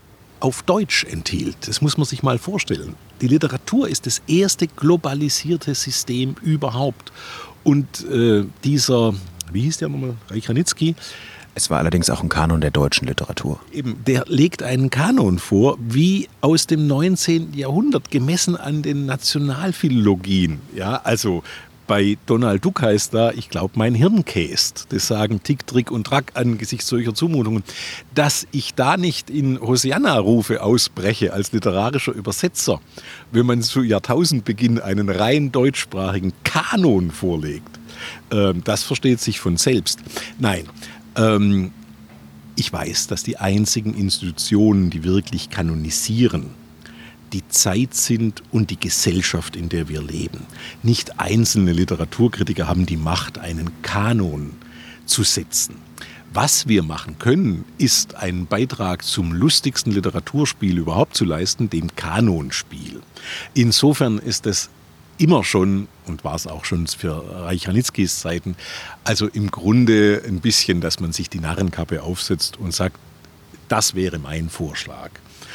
auf Deutsch enthielt. Das muss man sich mal vorstellen. Die Literatur ist das erste globalisierte System überhaupt. Und äh, dieser, wie hieß der nochmal, Reich-Ranitzky?
Es war allerdings auch ein Kanon der deutschen Literatur.
Eben, der legt einen Kanon vor, wie aus dem neunzehnten Jahrhundert, gemessen an den Nationalphilologien. Ja, also bei Donald Duck heißt da, ich glaube, mein Hirn käst. Das sagen Tick, Trick und Track angesichts solcher Zumutungen. Dass ich da nicht in Hosianna-Rufe ausbreche als literarischer Übersetzer, wenn man zu Jahrtausendbeginn einen rein deutschsprachigen Kanon vorlegt, äh, das versteht sich von selbst. Nein, ähm, ich weiß, dass die einzigen Institutionen, die wirklich kanonisieren, die Zeit sind und die Gesellschaft, in der wir leben. Nicht einzelne Literaturkritiker haben die Macht, einen Kanon zu setzen. Was wir machen können, ist einen Beitrag zum lustigsten Literaturspiel überhaupt zu leisten, dem Kanonspiel. Insofern ist es immer schon, und war es auch schon für Reich-Ranitzkys Zeiten, also im Grunde ein bisschen, dass man sich die Narrenkappe aufsetzt und sagt, das wäre mein Vorschlag.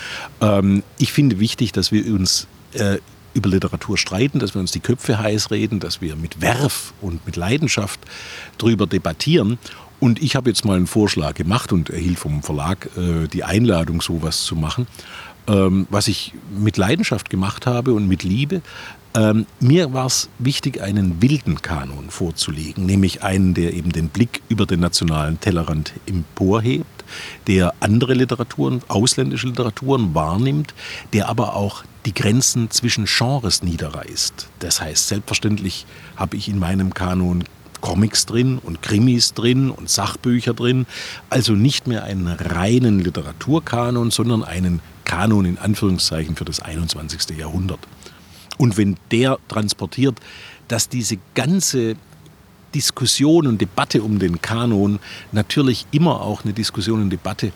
Ähm, ich finde wichtig, dass wir uns äh, über Literatur streiten, dass wir uns die Köpfe heiß reden, dass wir mit Werf und mit Leidenschaft darüber debattieren. Und ich habe jetzt mal einen Vorschlag gemacht und erhielt vom Verlag äh, die Einladung, sowas zu machen, ähm, was ich mit Leidenschaft gemacht habe und mit Liebe. Ähm, mir war es wichtig, einen wilden Kanon vorzulegen, nämlich einen, der eben den Blick über den nationalen Tellerrand emporhebt, der andere Literaturen, ausländische Literaturen wahrnimmt, der aber auch die Grenzen zwischen Genres niederreißt. Das heißt, selbstverständlich habe ich in meinem Kanon Comics drin und Krimis drin und Sachbücher drin, also nicht mehr einen reinen Literaturkanon, sondern einen Kanon in Anführungszeichen für das einundzwanzigste Jahrhundert. Und wenn der transportiert, dass diese ganze Diskussion und Debatte um den Kanon natürlich immer auch eine Diskussion und Debatte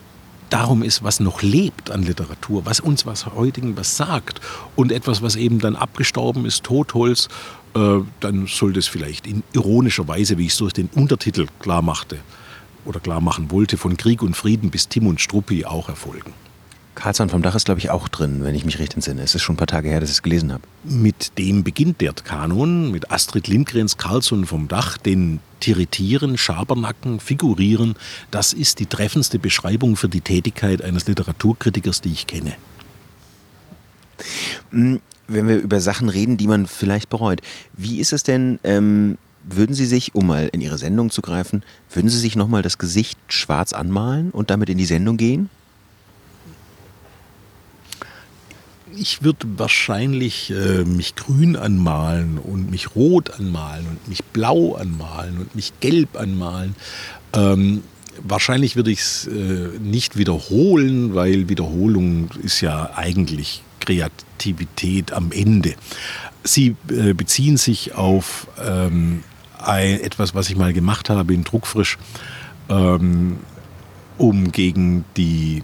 darum ist, was noch lebt an Literatur, was uns was heutigen was sagt, und etwas, was eben dann abgestorben ist, Totholz, äh, dann soll das vielleicht in ironischer Weise, wie ich es durch den Untertitel klar machte oder klar machen wollte, von Krieg und Frieden bis Tim und Struppi auch erfolgen.
Karlsson vom Dach ist, glaube ich, auch drin, wenn ich mich recht entsinne. Es ist schon ein paar Tage her, dass ich es gelesen habe.
Mit dem beginnt der Kanon, mit Astrid Lindgrens Karlsson vom Dach, den Tiritieren, Schabernacken, Figurieren. Das ist die treffendste Beschreibung für die Tätigkeit eines Literaturkritikers, die ich kenne.
Wenn wir über Sachen reden, die man vielleicht bereut. Wie ist es denn, ähm, würden Sie sich, um mal in Ihre Sendung zu greifen, würden Sie sich nochmal das Gesicht schwarz anmalen und damit in die Sendung gehen?
ich würde wahrscheinlich äh, mich grün anmalen und mich rot anmalen und mich blau anmalen und mich gelb anmalen. Ähm, wahrscheinlich würde ich es äh, nicht wiederholen, weil Wiederholung ist ja eigentlich Kreativität am Ende. Sie äh, beziehen sich auf ähm, ein, etwas, was ich mal gemacht habe in Druckfrisch, ähm, um gegen die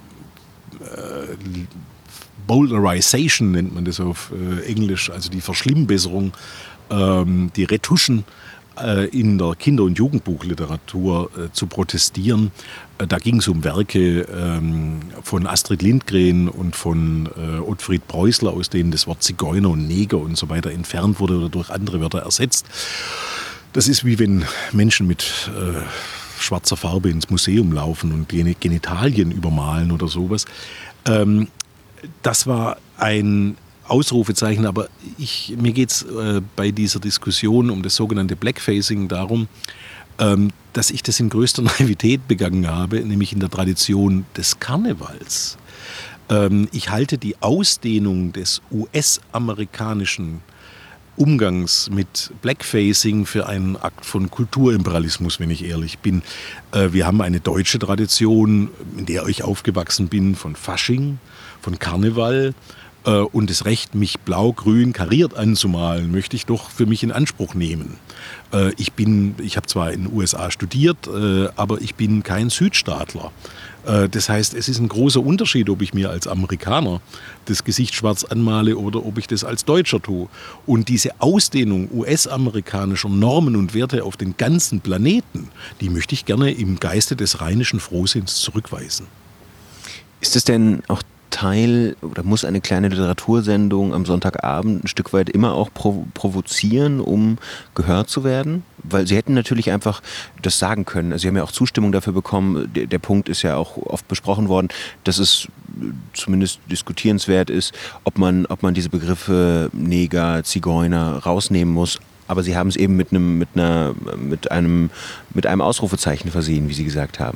äh, Bowdlerization, nennt man das auf äh, Englisch, also die Verschlimmbesserung, ähm, die Retuschen äh, in der Kinder- und Jugendbuchliteratur äh, zu protestieren. Äh, da ging es um Werke ähm, von Astrid Lindgren und von äh, Ottfried Preußler, aus denen das Wort Zigeuner und Neger und so weiter entfernt wurde oder durch andere Wörter ersetzt. Das ist wie wenn Menschen mit äh, schwarzer Farbe ins Museum laufen und Genitalien übermalen oder sowas. Ähm, das war ein Ausrufezeichen, aber ich, mir geht es äh, bei dieser Diskussion um das sogenannte Blackfacing darum, ähm, dass ich das in größter Naivität begangen habe, nämlich in der Tradition des Karnevals. Ähm, ich halte die Ausdehnung des U S-amerikanischen Umgangs mit Blackfacing für einen Akt von Kulturimperialismus, wenn ich ehrlich bin. Äh, wir haben eine deutsche Tradition, in der ich aufgewachsen bin, von Fasching, von Karneval, äh, und das Recht, mich blau-grün kariert anzumalen, möchte ich doch für mich in Anspruch nehmen. Äh, ich bin, ich habe zwar in den U S A studiert, äh, aber ich bin kein Südstaatler. Das heißt, es ist ein großer Unterschied, ob ich mir als Amerikaner das Gesicht schwarz anmale oder ob ich das als Deutscher tue. Und diese Ausdehnung U S-amerikanischer Normen und Werte auf den ganzen Planeten, die möchte ich gerne im Geiste des rheinischen Frohsinns zurückweisen.
Ist es denn auch Teil oder muss eine kleine Literatursendung am Sonntagabend ein Stück weit immer auch provo- provozieren, um gehört zu werden? Weil Sie hätten natürlich einfach das sagen können. Also Sie haben ja auch Zustimmung dafür bekommen. Der, der Punkt ist ja auch oft besprochen worden, dass es zumindest diskutierenswert ist, ob man, ob man diese Begriffe Neger, Zigeuner rausnehmen muss. Aber Sie haben es eben mit einem, mit einer, mit einem, mit einem Ausrufezeichen versehen, wie Sie gesagt haben.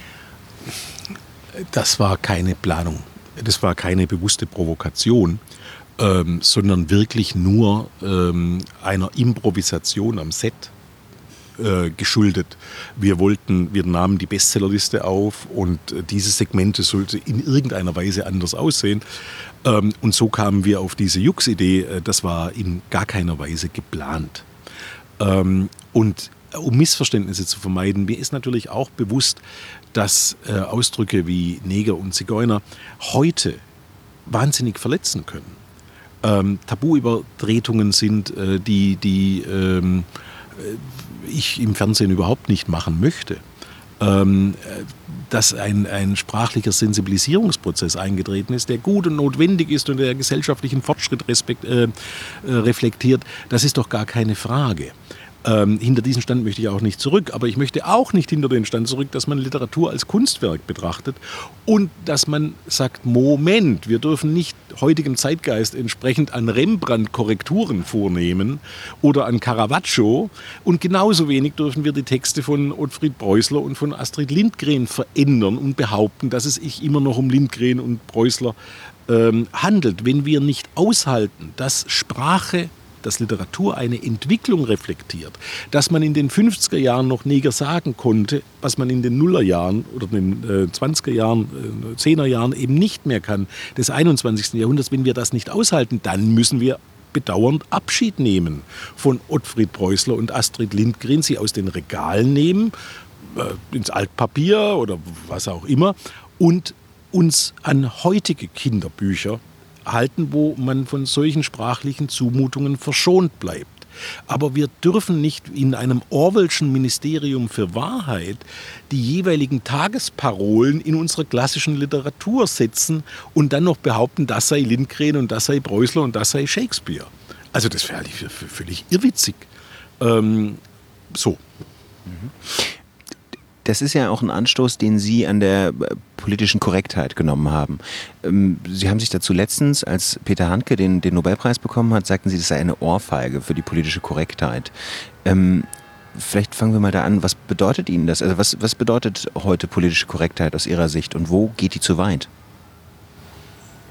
Das war keine Planung. Das war keine bewusste Provokation, ähm, sondern wirklich nur ähm, einer Improvisation am Set äh, geschuldet. Wir wollten, wir nahmen die Bestsellerliste auf und äh, diese Segmente sollte in irgendeiner Weise anders aussehen. Ähm, und so kamen wir auf diese Jux-Idee. Äh, das war in gar keiner Weise geplant. Ähm, und um Missverständnisse zu vermeiden, mir ist natürlich auch bewusst, dass äh, Ausdrücke wie Neger und Zigeuner heute wahnsinnig verletzen können. Ähm, Tabuübertretungen sind, äh, die, die ähm, ich im Fernsehen überhaupt nicht machen möchte. Ähm, dass ein, ein sprachlicher Sensibilisierungsprozess eingetreten ist, der gut und notwendig ist und der gesellschaftlichen Fortschritt respekt, äh, reflektiert, das ist doch gar keine Frage. Ähm, hinter diesen Stand möchte ich auch nicht zurück, aber ich möchte auch nicht hinter den Stand zurück, dass man Literatur als Kunstwerk betrachtet und dass man sagt, Moment, wir dürfen nicht heutigem Zeitgeist entsprechend an Rembrandt Korrekturen vornehmen oder an Caravaggio und genauso wenig dürfen wir die Texte von Ottfried Preußler und von Astrid Lindgren verändern und behaupten, dass es sich immer noch um Lindgren und Preußler ähm, handelt. Wenn wir nicht aushalten, dass Sprache, dass Literatur eine Entwicklung reflektiert, dass man in den fünfziger Jahren noch Neger sagen konnte, was man in den Nullerjahren oder den äh, zwanziger Jahren, äh, zehner Jahren eben nicht mehr kann, des einundzwanzigsten Jahrhunderts, wenn wir das nicht aushalten, dann müssen wir bedauernd Abschied nehmen von Ottfried Preußler und Astrid Lindgren, sie aus den Regalen nehmen, äh, ins Altpapier oder was auch immer und uns an heutige Kinderbücher halten, wo man von solchen sprachlichen Zumutungen verschont bleibt. Aber wir dürfen nicht in einem Orwellschen Ministerium für Wahrheit die jeweiligen Tagesparolen in unserer klassischen Literatur setzen und dann noch behaupten, das sei Lindgren und das sei Preußler und das sei Shakespeare. Also das wäre völlig irrwitzig. Ähm, so.
Mhm. Das ist ja auch ein Anstoß, den Sie an der politischen Korrektheit genommen haben. Sie haben sich dazu letztens, als Peter Handke den, den Nobelpreis bekommen hat, sagten Sie, das sei eine Ohrfeige für die politische Korrektheit. Ähm, vielleicht fangen wir mal da an. Was bedeutet Ihnen das? Also was, was bedeutet heute politische Korrektheit aus Ihrer Sicht und wo geht die zu weit?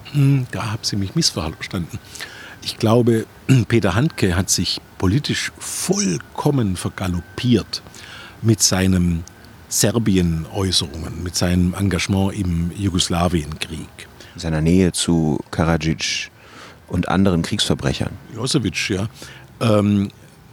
Hm, da haben Sie mich missverstanden. Ich glaube, Peter Handke hat sich politisch vollkommen vergaloppiert mit seinen Serbien-Äußerungen, mit seinem Engagement im Jugoslawienkrieg.
Seiner Nähe zu Karadzic und anderen Kriegsverbrechern.
Milosevic, ja. Ähm,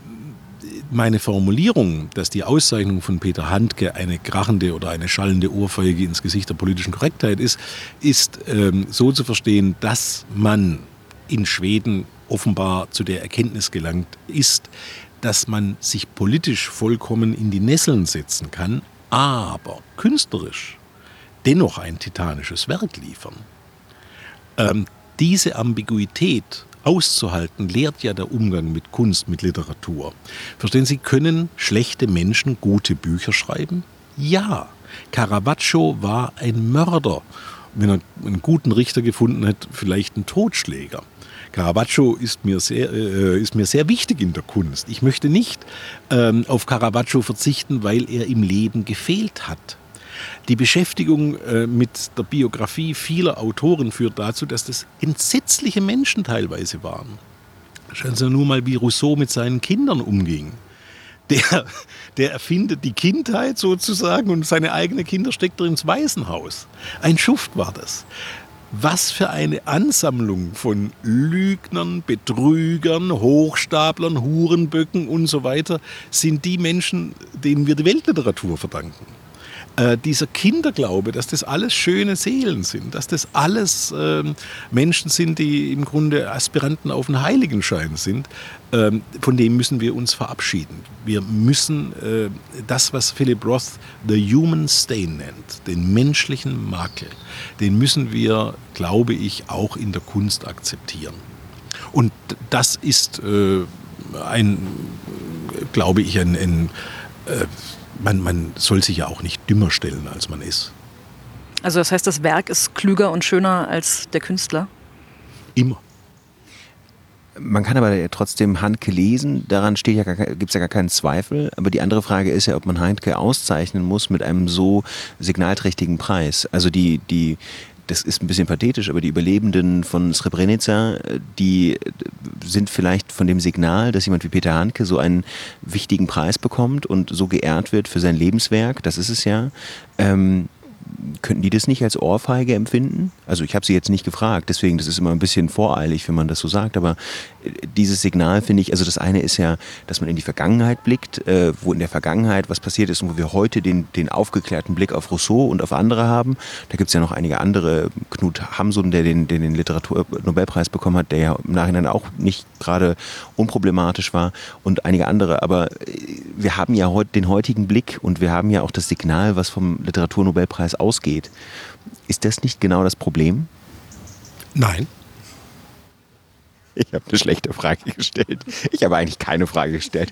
meine Formulierung, dass die Auszeichnung von Peter Handke eine krachende oder eine schallende Ohrfeige ins Gesicht der politischen Korrektheit ist, ist ähm, so zu verstehen, dass man in Schweden offenbar zu der Erkenntnis gelangt ist, dass man sich politisch vollkommen in die Nesseln setzen kann, aber künstlerisch dennoch ein titanisches Werk liefern. Ähm, diese Ambiguität auszuhalten, lehrt ja der Umgang mit Kunst, mit Literatur. Verstehen Sie, können schlechte Menschen gute Bücher schreiben? Ja. Caravaggio war ein Mörder. Wenn er einen guten Richter gefunden hat, vielleicht ein Totschläger. Caravaggio ist mir sehr, äh, ist mir sehr wichtig in der Kunst. Ich möchte nicht ähm, auf Caravaggio verzichten, weil er im Leben gefehlt hat. Die Beschäftigung äh, mit der Biografie vieler Autoren führt dazu, dass das entsetzliche Menschen teilweise waren. Schauen Sie nur mal, wie Rousseau mit seinen Kindern umging. Der, der erfindet die Kindheit sozusagen und seine eigenen Kinder steckt er ins Waisenhaus. Ein Schuft war das. Was für eine Ansammlung von Lügnern, Betrügern, Hochstaplern, Hurenböcken und so weiter sind die Menschen, denen wir die Weltliteratur verdanken. Äh, dieser Kinderglaube, dass das alles schöne Seelen sind, dass das alles äh, Menschen sind, die im Grunde Aspiranten auf einen Heiligenschein sind, äh, von dem müssen wir uns verabschieden. Wir müssen äh, das, was Philip Roth the human stain nennt, den menschlichen Makel, den müssen wir, glaube ich, auch in der Kunst akzeptieren. Und das ist äh, ein, glaube ich, ein, ein äh, Man, man soll sich ja auch nicht dümmer stellen, als man ist.
Also das heißt, das Werk ist klüger und schöner als der Künstler?
Immer.
Man kann aber trotzdem Handke lesen, daran steht ja gibt es ja gar keinen Zweifel. Aber die andere Frage ist ja, ob man Handke auszeichnen muss mit einem so signalträchtigen Preis. Also die, die das ist ein bisschen pathetisch, aber die Überlebenden von Srebrenica, die sind vielleicht von dem Signal, dass jemand wie Peter Handke so einen wichtigen Preis bekommt und so geehrt wird für sein Lebenswerk, das ist es ja, ähm, könnten die das nicht als Ohrfeige empfinden? Also ich habe sie jetzt nicht gefragt, deswegen, das ist immer ein bisschen voreilig, wenn man das so sagt, aber dieses Signal finde ich, also das eine ist ja, dass man in die Vergangenheit blickt, äh, wo in der Vergangenheit was passiert ist und wo wir heute den, den aufgeklärten Blick auf Rousseau und auf andere haben. Da gibt es ja noch einige andere, Knut Hamsun, der den, den, den Literatur-Nobelpreis bekommen hat, der ja im Nachhinein auch nicht gerade unproblematisch war und einige andere, aber wir haben ja heute den heutigen Blick und wir haben ja auch das Signal, was vom Literatur-Nobelpreis ausgeht. Ist das nicht genau das Problem?
Nein.
Ich habe eine schlechte Frage gestellt. Ich habe eigentlich keine Frage gestellt.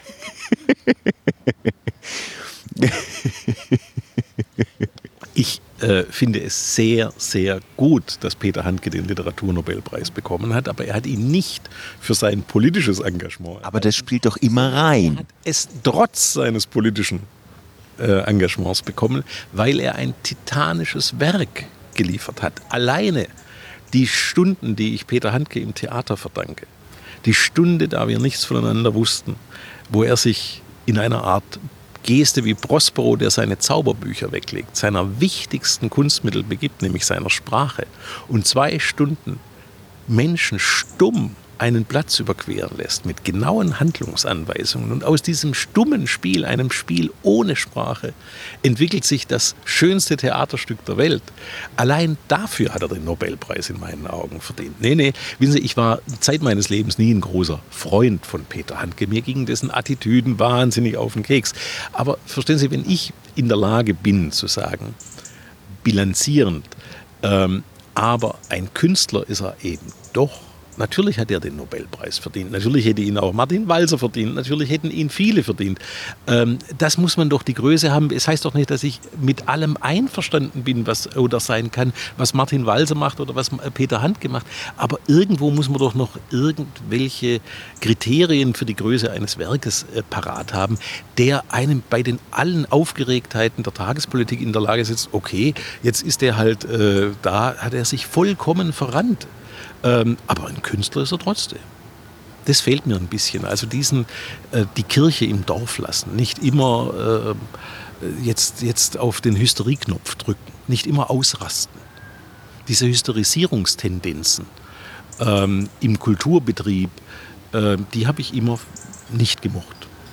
Ich äh, finde es sehr, sehr gut, dass Peter Handke den Literaturnobelpreis bekommen hat, aber er hat ihn nicht für sein politisches Engagement.
Aber das spielt doch immer rein.
Er hat es trotz seines politischen äh, Engagements bekommen, weil er ein titanisches Werk geliefert hat. Alleine die Stunden, die ich Peter Handke im Theater verdanke, die Stunde, da wir nichts voneinander wussten, wo er sich in einer Art Geste wie Prospero, der seine Zauberbücher weglegt, seiner wichtigsten Kunstmittel begibt, nämlich seiner Sprache, und zwei Stunden Menschen stumm einen Platz überqueren lässt mit genauen Handlungsanweisungen. Und aus diesem stummen Spiel, einem Spiel ohne Sprache, entwickelt sich das schönste Theaterstück der Welt. Allein dafür hat er den Nobelpreis in meinen Augen verdient. Nee, nee, wissen Sie, ich war Zeit meines Lebens nie ein großer Freund von Peter Handke. Mir gingen dessen Attitüden wahnsinnig auf den Keks. Aber verstehen Sie, wenn ich in der Lage bin zu sagen, bilanzierend, ähm, aber ein Künstler ist er eben doch Natürlich hat er den Nobelpreis verdient. Natürlich hätte ihn auch Martin Walser verdient. Natürlich hätten ihn viele verdient. Ähm, das muss man doch die Größe haben. Es heißt doch nicht, dass ich mit allem einverstanden bin, was oder sein kann, was Martin Walser macht oder was Peter Handke macht. Aber irgendwo muss man doch noch irgendwelche Kriterien für die Größe eines Werkes äh, parat haben, der einem bei den allen Aufgeregtheiten der Tagespolitik in der Lage sitzt, okay, jetzt ist er halt, äh, da hat er sich vollkommen verrannt. Ähm, aber ein Künstler ist er trotzdem. Das fehlt mir ein bisschen. Also diesen, äh, die Kirche im Dorf lassen, nicht immer äh, jetzt, jetzt auf den Hysterieknopf drücken, nicht immer ausrasten. Diese Hysterisierungstendenzen ähm, im Kulturbetrieb, äh, die habe ich immer nicht gemocht.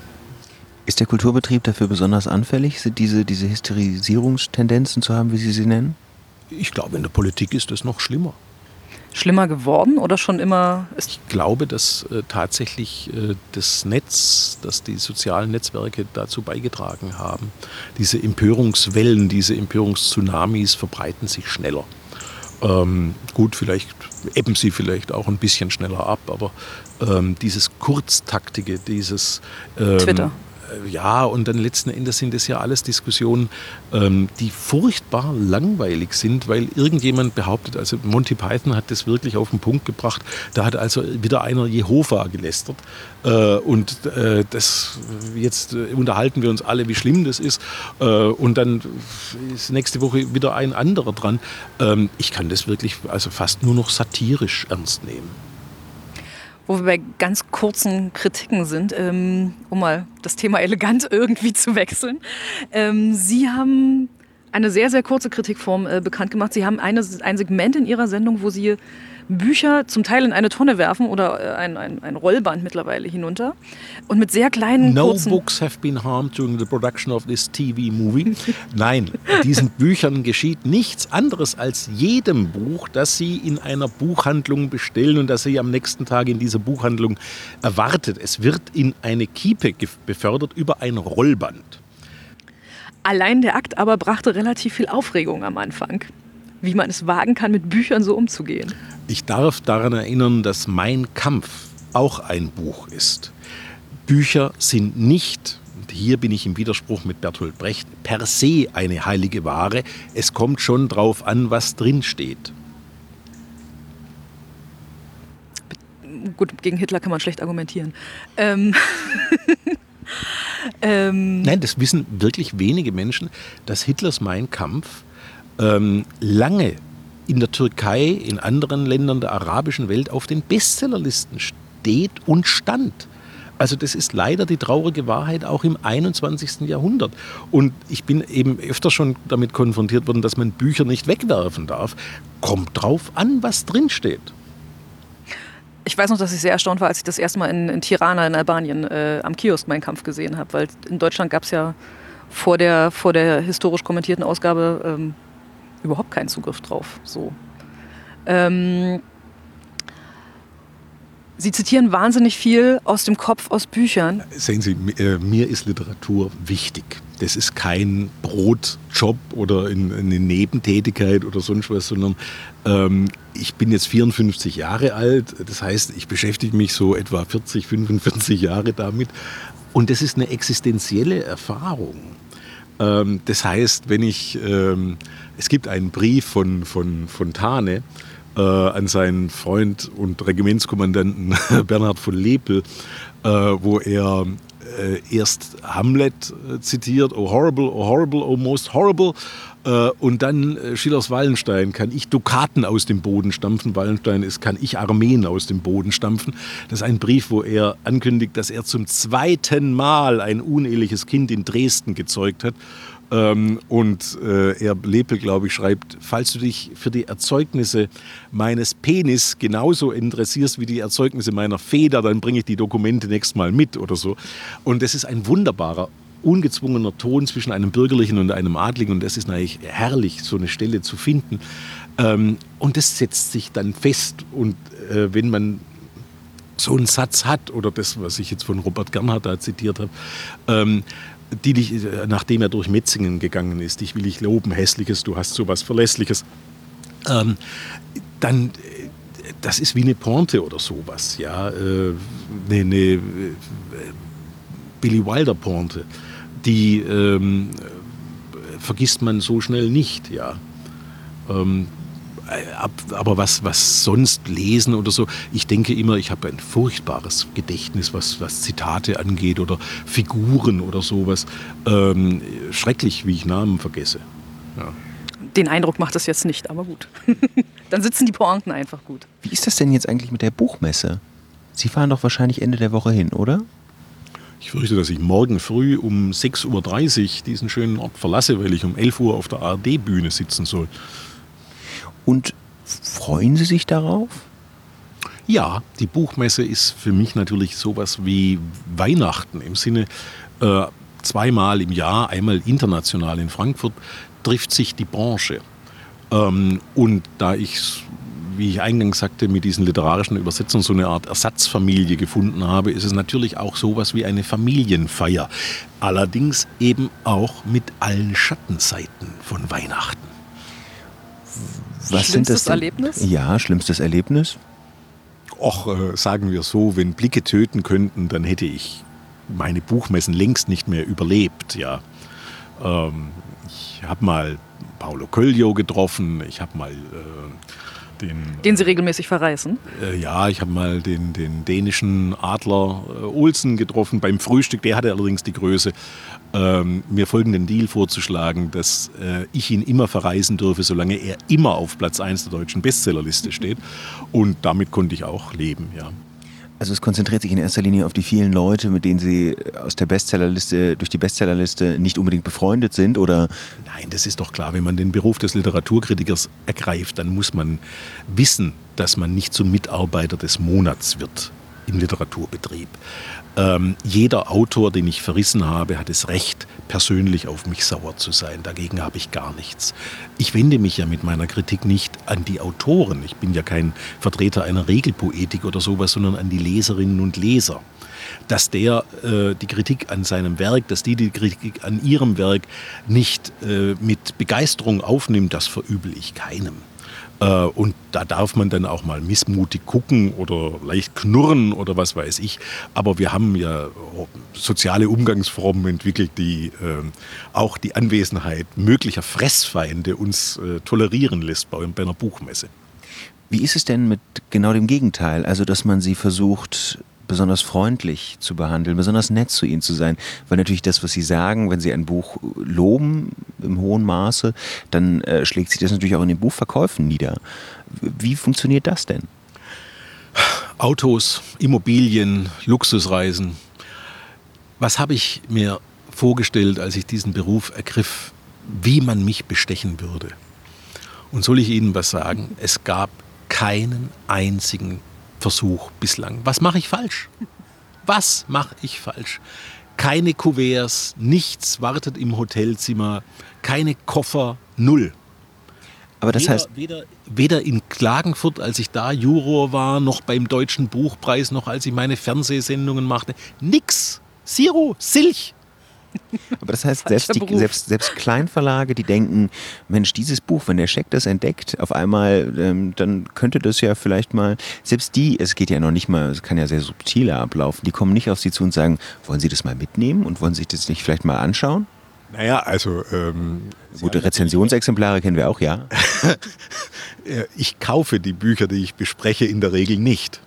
Ist der Kulturbetrieb dafür besonders anfällig, diese, diese Hysterisierungstendenzen zu haben, wie Sie sie nennen?
Ich glaube, in der Politik ist das noch schlimmer.
Schlimmer geworden oder schon immer?
Ich glaube, dass äh, tatsächlich äh, das Netz, dass die sozialen Netzwerke dazu beigetragen haben. Diese Empörungswellen, diese Empörungstsunamis verbreiten sich schneller. Ähm, gut, vielleicht ebben sie vielleicht auch ein bisschen schneller ab, aber ähm, dieses Kurztaktige, dieses ähm,
Twitter.
Ja, und dann letzten Endes sind es ja alles Diskussionen, ähm, die furchtbar langweilig sind, weil irgendjemand behauptet, also Monty Python hat das wirklich auf den Punkt gebracht, da hat also wieder einer Jehova gelästert äh, und äh, das, jetzt äh, unterhalten wir uns alle, wie schlimm das ist äh, und dann ist nächste Woche wieder ein anderer dran. Ähm, ich kann das wirklich also fast nur noch satirisch ernst nehmen.
Wo wir bei ganz kurzen Kritiken sind, ähm, um mal das Thema elegant irgendwie zu wechseln. Ähm, Sie haben eine sehr, sehr kurze Kritikform äh, bekannt gemacht. Sie haben eine, ein Segment in Ihrer Sendung, wo Sie Bücher zum Teil in eine Tonne werfen oder äh, ein, ein, ein Rollband mittlerweile hinunter und mit sehr kleinen,
No
kurzen...
books have been harmed during the production of this T V-movie. Nein, diesen Büchern geschieht nichts anderes als jedem Buch, das Sie in einer Buchhandlung bestellen und das Sie am nächsten Tag in dieser Buchhandlung erwartet. Es wird in eine Kiepe befördert über ein Rollband.
Allein der Akt aber brachte relativ viel Aufregung am Anfang, wie man es wagen kann, mit Büchern so umzugehen.
Ich darf daran erinnern, dass Mein Kampf auch ein Buch ist. Bücher sind nicht, und hier bin ich im Widerspruch mit Bertolt Brecht, per se eine heilige Ware. Es kommt schon drauf an, was drin steht.
Gut, gegen Hitler kann man schlecht argumentieren. Ähm... ähm
Nein, das wissen wirklich wenige Menschen, dass Hitlers Mein Kampf ähm, lange in der Türkei, in anderen Ländern der arabischen Welt auf den Bestsellerlisten steht und stand. Also das ist leider die traurige Wahrheit auch im einundzwanzigsten Jahrhundert. Und ich bin eben öfter schon damit konfrontiert worden, dass man Bücher nicht wegwerfen darf. Kommt drauf an, was drinsteht.
Ich weiß noch, dass ich sehr erstaunt war, als ich das erste Mal in, in Tirana in Albanien äh, am Kiosk Mein Kampf gesehen habe. Weil in Deutschland gab es ja vor der, vor der historisch kommentierten Ausgabe ähm, überhaupt keinen Zugriff drauf. So. Ähm, Sie zitieren wahnsinnig viel aus dem Kopf, aus Büchern.
Sehen Sie, mir ist Literatur wichtig. Das ist kein Brotjob oder eine Nebentätigkeit oder sonst was, sondern ähm, ich bin jetzt vierundfünfzig Jahre alt. Das heißt, ich beschäftige mich so etwa vierzig, fünfundvierzig Jahre damit. Und das ist eine existenzielle Erfahrung. Ähm, das heißt, wenn ich, ähm, es gibt einen Brief von, von Fontane, Äh, an seinen Freund und Regimentskommandanten Bernhard von Lepel, äh, wo er äh, erst Hamlet äh, zitiert, oh horrible, oh horrible, oh most horrible, äh, und dann äh, Schillers Wallenstein, kann ich Dukaten aus dem Boden stampfen, Wallenstein ist, kann ich Armeen aus dem Boden stampfen. Das ist ein Brief, wo er ankündigt, dass er zum zweiten Mal ein uneheliches Kind in Dresden gezeugt hat. Ähm, und äh, er Lepel, glaube ich, schreibt, falls du dich für die Erzeugnisse meines Penis genauso interessierst wie die Erzeugnisse meiner Feder, dann bringe ich die Dokumente nächstes Mal mit oder so. Und das ist ein wunderbarer, ungezwungener Ton zwischen einem Bürgerlichen und einem Adligen und das ist natürlich herrlich, so eine Stelle zu finden. Ähm, und das setzt sich dann fest und äh, wenn man so einen Satz hat oder das, was ich jetzt von Robert Gernhardt da zitiert habe, ähm, die dich, nachdem er durch Metzingen gegangen ist, dich will ich loben, Hässliches, du hast so was Verlässliches, ähm, dann das ist wie eine Pointe oder sowas, ja, äh, eine, eine Billy Wilder Pointe, die ähm, vergisst man so schnell nicht, ja. Ähm, aber was, was sonst lesen oder so, ich denke immer, ich habe ein furchtbares Gedächtnis, was, was Zitate angeht oder Figuren oder sowas. Ähm, schrecklich, wie ich Namen vergesse. Ja.
Den Eindruck macht das jetzt nicht, aber gut. Dann sitzen die Pointen einfach gut.
Wie ist das denn jetzt eigentlich mit der Buchmesse? Sie fahren doch wahrscheinlich Ende der Woche hin, oder?
Ich fürchte, dass ich morgen früh um sechs Uhr dreißig diesen schönen Ort verlasse, weil ich um elf Uhr auf der A R D-Bühne sitzen soll.
Und freuen Sie sich darauf?
Ja, die Buchmesse ist für mich natürlich sowas wie Weihnachten im Sinne, äh, zweimal im Jahr, einmal international in Frankfurt, trifft sich die Branche. Ähm, und da ich, wie ich eingangs sagte, mit diesen literarischen Übersetzungen so eine Art Ersatzfamilie gefunden habe, ist es natürlich auch sowas wie eine Familienfeier. Allerdings eben auch mit allen Schattenseiten von Weihnachten.
Was sind das denn?
Erlebnis?
Ja, schlimmstes Erlebnis.
Och, äh, sagen wir so, wenn Blicke töten könnten, dann hätte ich meine Buchmessen längst nicht mehr überlebt. Ja. Ähm, ich habe mal Paulo Coelho getroffen, ich habe mal äh, den...
Den Sie regelmäßig verreißen?
Äh, ja, ich habe mal den, den dänischen Adler äh, Olsen getroffen beim Frühstück, der hatte allerdings die Größe, ähm, mir folgenden Deal vorzuschlagen, dass äh, ich ihn immer verreisen dürfe, solange er immer auf Platz eins der deutschen Bestsellerliste steht. Und damit konnte ich auch leben, ja.
Also es konzentriert sich in erster Linie auf die vielen Leute, mit denen Sie aus der Bestsellerliste, durch die Bestsellerliste nicht unbedingt befreundet sind, oder?
Nein, das ist doch klar. Wenn man den Beruf des Literaturkritikers ergreift, dann muss man wissen, dass man nicht zum Mitarbeiter des Monats wird im Literaturbetrieb. Ähm, jeder Autor, den ich verrissen habe, hat das Recht, persönlich auf mich sauer zu sein. Dagegen habe ich gar nichts. Ich wende mich ja mit meiner Kritik nicht an die Autoren. Ich bin ja kein Vertreter einer Regelpoetik oder sowas, sondern an die Leserinnen und Leser. Dass der äh, die Kritik an seinem Werk, dass die die Kritik an ihrem Werk nicht äh, mit Begeisterung aufnimmt, das verübel ich keinem. Und da darf man dann auch mal missmutig gucken oder leicht knurren oder was weiß ich. Aber wir haben ja soziale Umgangsformen entwickelt, die äh, auch die Anwesenheit möglicher Fressfeinde uns äh, tolerieren lässt bei, bei einer Buchmesse.
Wie ist es denn mit genau dem Gegenteil? Also, dass man sie versucht, besonders freundlich zu behandeln, besonders nett zu ihnen zu sein. Weil natürlich das, was sie sagen, wenn sie ein Buch loben im hohen Maße, dann äh, schlägt sich das natürlich auch in den Buchverkäufen nieder. Wie funktioniert das denn?
Autos, Immobilien, Luxusreisen. Was habe ich mir vorgestellt, als ich diesen Beruf ergriff, wie man mich bestechen würde? Und soll ich Ihnen was sagen? Es gab keinen einzigen Versuch bislang. Was mache ich falsch? Was mache ich falsch? Keine Kuverts, nichts wartet im Hotelzimmer, keine Koffer, null.
Aber das
weder,
heißt...
Weder, weder in Klagenfurt, als ich da Juror war, noch beim Deutschen Buchpreis, noch als ich meine Fernsehsendungen machte. Nix. Zero. Silch.
Aber das heißt, selbst, die, selbst, selbst Kleinverlage, die denken, Mensch, dieses Buch, wenn der Scheck das entdeckt, auf einmal, ähm, dann könnte das ja vielleicht mal, selbst die, es geht ja noch nicht mal, es kann ja sehr subtiler ablaufen, die kommen nicht auf Sie zu und sagen, wollen Sie das mal mitnehmen und wollen Sie sich das nicht vielleicht mal anschauen?
Naja, also... Ähm,
Gute Rezensionsexemplare kennen wir auch, ja.
Ich kaufe die Bücher, die ich bespreche, in der Regel nicht.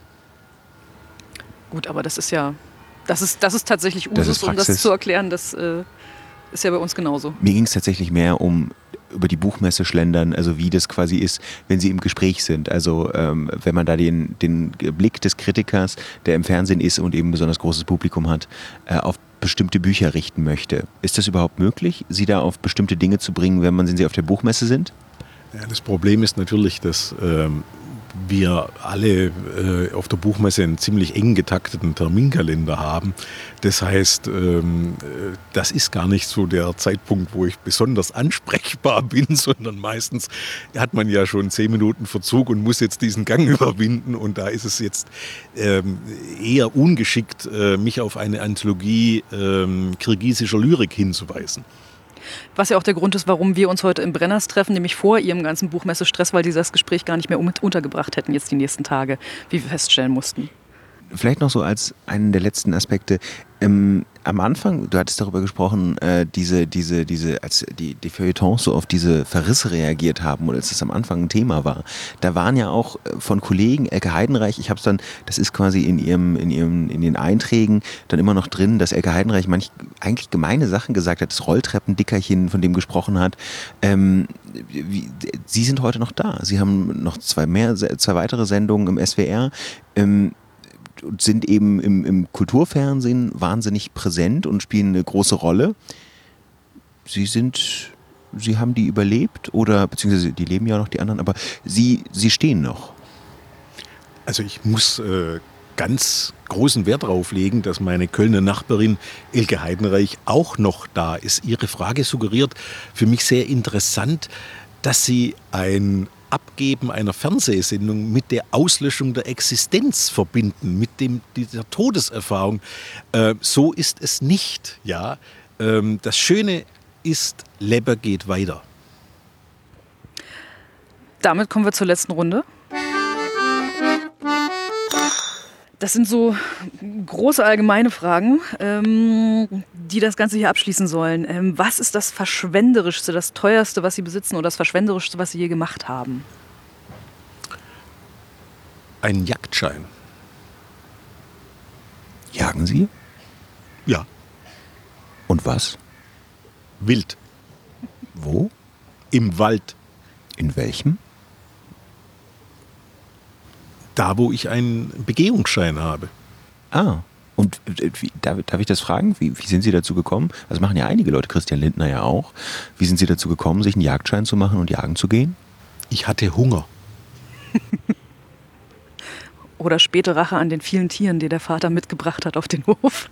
Gut, aber das ist ja... Das ist, das ist tatsächlich Usus,
das ist
um das zu erklären. Das äh, ist ja bei uns genauso.
Mir ging es tatsächlich mehr um über die Buchmesse schlendern, also wie das quasi ist, wenn Sie im Gespräch sind. Also ähm, wenn man da den, den Blick des Kritikers, der im Fernsehen ist und eben ein besonders großes Publikum hat, äh, auf bestimmte Bücher richten möchte. Ist das überhaupt möglich, Sie da auf bestimmte Dinge zu bringen, wenn man wenn Sie auf der Buchmesse sind?
Ja, das Problem ist natürlich, dass ähm, wir alle äh, auf der Buchmesse einen ziemlich eng getakteten Terminkalender haben. Das heißt, ähm, das ist gar nicht so der Zeitpunkt, wo ich besonders ansprechbar bin, sondern meistens hat man ja schon zehn Minuten Verzug und muss jetzt diesen Gang überwinden. Und da ist es jetzt ähm, eher ungeschickt, äh, mich auf eine Anthologie ähm, kirgisischer Lyrik hinzuweisen.
Was ja auch der Grund ist, warum wir uns heute im Brenners treffen, nämlich vor ihrem ganzen Buchmesse-Stress, weil die das Gespräch gar nicht mehr untergebracht hätten jetzt die nächsten Tage, wie wir feststellen mussten.
Vielleicht noch so als einen der letzten Aspekte. Ähm, am Anfang, du hattest darüber gesprochen, äh, diese, diese, diese, als die, die Feuilletons so auf diese Verrisse reagiert haben oder als das am Anfang ein Thema war. Da waren ja auch von Kollegen, Elke Heidenreich, ich habe es dann, das ist quasi in ihrem, in ihrem, in den Einträgen dann immer noch drin, dass Elke Heidenreich manch eigentlich gemeine Sachen gesagt hat, das Rolltreppendickerchen, von dem gesprochen hat. Ähm, wie, Sie sind heute noch da. Sie haben noch zwei mehr, zwei weitere Sendungen im S W R. Ähm, und sind eben im, im Kulturfernsehen wahnsinnig präsent und spielen eine große Rolle. Sie sind, Sie haben die überlebt oder, beziehungsweise die leben ja noch, die anderen, aber Sie, Sie stehen noch.
Also ich muss äh, ganz großen Wert darauf legen, dass meine Kölner Nachbarin Elke Heidenreich auch noch da ist. Ihre Frage suggeriert für mich sehr interessant, dass sie ein Abgeben einer Fernsehsendung mit der Auslöschung der Existenz verbinden, mit dem, dieser Todeserfahrung. Äh, so ist es nicht. Ja? Ähm, das Schöne ist, Leber geht weiter.
Damit kommen wir zur letzten Runde. Das sind so große allgemeine Fragen, ähm, die das Ganze hier abschließen sollen. Ähm, was ist das Verschwenderischste, das Teuerste, was Sie besitzen oder das Verschwenderischste, was Sie je gemacht haben?
Ein Jagdschein.
Jagen Sie?
Ja.
Und was?
Wild.
Wo?
Im Wald.
In welchem?
Da, wo ich einen Begehungsschein habe.
Ah, und wie, darf, darf ich das fragen? Wie, wie sind Sie dazu gekommen? Das machen ja einige Leute, Christian Lindner ja auch. Wie sind Sie dazu gekommen, sich einen Jagdschein zu machen und jagen zu gehen?
Ich hatte Hunger.
Oder späte Rache an den vielen Tieren, die der Vater mitgebracht hat auf den Hof.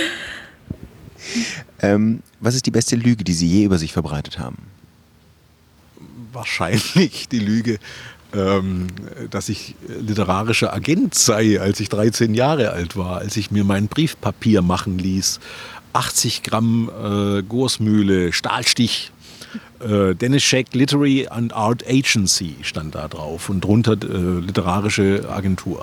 Ähm, was ist die beste Lüge, die Sie je über sich verbreitet haben?
Wahrscheinlich die Lüge, ähm, dass ich literarischer Agent sei, als ich dreizehn Jahre alt war, als ich mir mein Briefpapier machen ließ. achtzig Gramm äh, Gorsmühle, Stahlstich, äh, Dennis Scheck Literary and Art Agency stand da drauf und drunter äh, literarische Agentur.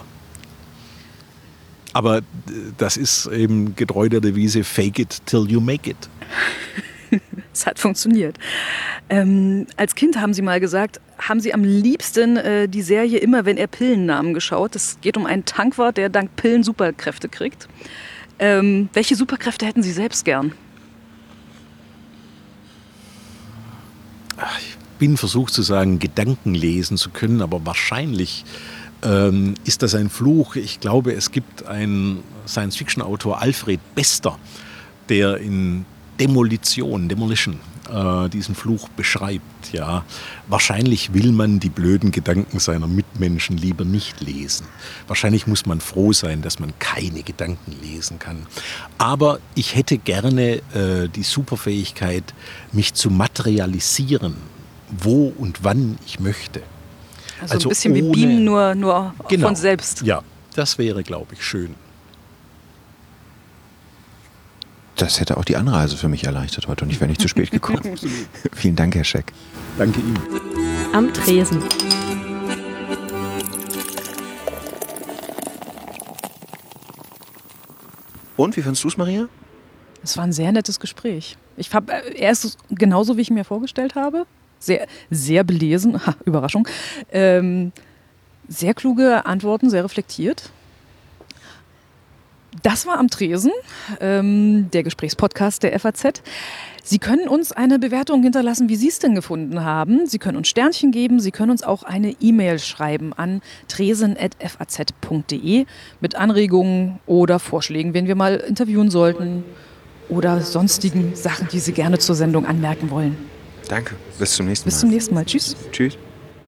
Aber das ist eben getreu der Devise Fake it till you make it.
Es hat funktioniert. Ähm, als Kind haben Sie mal gesagt, haben Sie am liebsten äh, die Serie Immer, wenn er Pillen nahm geschaut. Es geht um einen Tankwart, der dank Pillen Superkräfte kriegt. Ähm, welche Superkräfte hätten Sie selbst gern?
Ach, ich bin versucht zu sagen, Gedanken lesen zu können, aber wahrscheinlich ähm, ist das ein Fluch. Ich glaube, es gibt einen Science-Fiction-Autor, Alfred Bester, der in Demolition, Demolition, äh, diesen Fluch beschreibt. Ja. Wahrscheinlich will man die blöden Gedanken seiner Mitmenschen lieber nicht lesen. Wahrscheinlich muss man froh sein, dass man keine Gedanken lesen kann. Aber ich hätte gerne äh, die Superfähigkeit, mich zu materialisieren, wo und wann ich möchte.
Also, also ein bisschen ohne, wie Beamen, nur, nur
genau,
von selbst.
Ja, das wäre, glaube ich, schön.
Das hätte auch die Anreise für mich erleichtert heute und ich wäre nicht zu spät gekommen. Vielen Dank, Herr Scheck.
Danke Ihnen.
Am Tresen.
Und, wie fandest du es, Maria?
Es war ein sehr nettes Gespräch. Ich hab, er ist genauso, wie ich mir vorgestellt habe. Sehr, sehr belesen, ha, Überraschung. Ähm, sehr kluge Antworten, sehr reflektiert. Das war Am Tresen, ähm, der Gesprächspodcast der F A Z. Sie können uns eine Bewertung hinterlassen, wie Sie es denn gefunden haben. Sie können uns Sternchen geben, Sie können uns auch eine E-Mail schreiben an tresen at f a z punkt d e mit Anregungen oder Vorschlägen, wen wir mal interviewen sollten oder sonstigen Sachen, die Sie gerne zur Sendung anmerken wollen.
Danke, bis zum nächsten Mal.
Bis zum nächsten Mal. Tschüss.
Tschüss.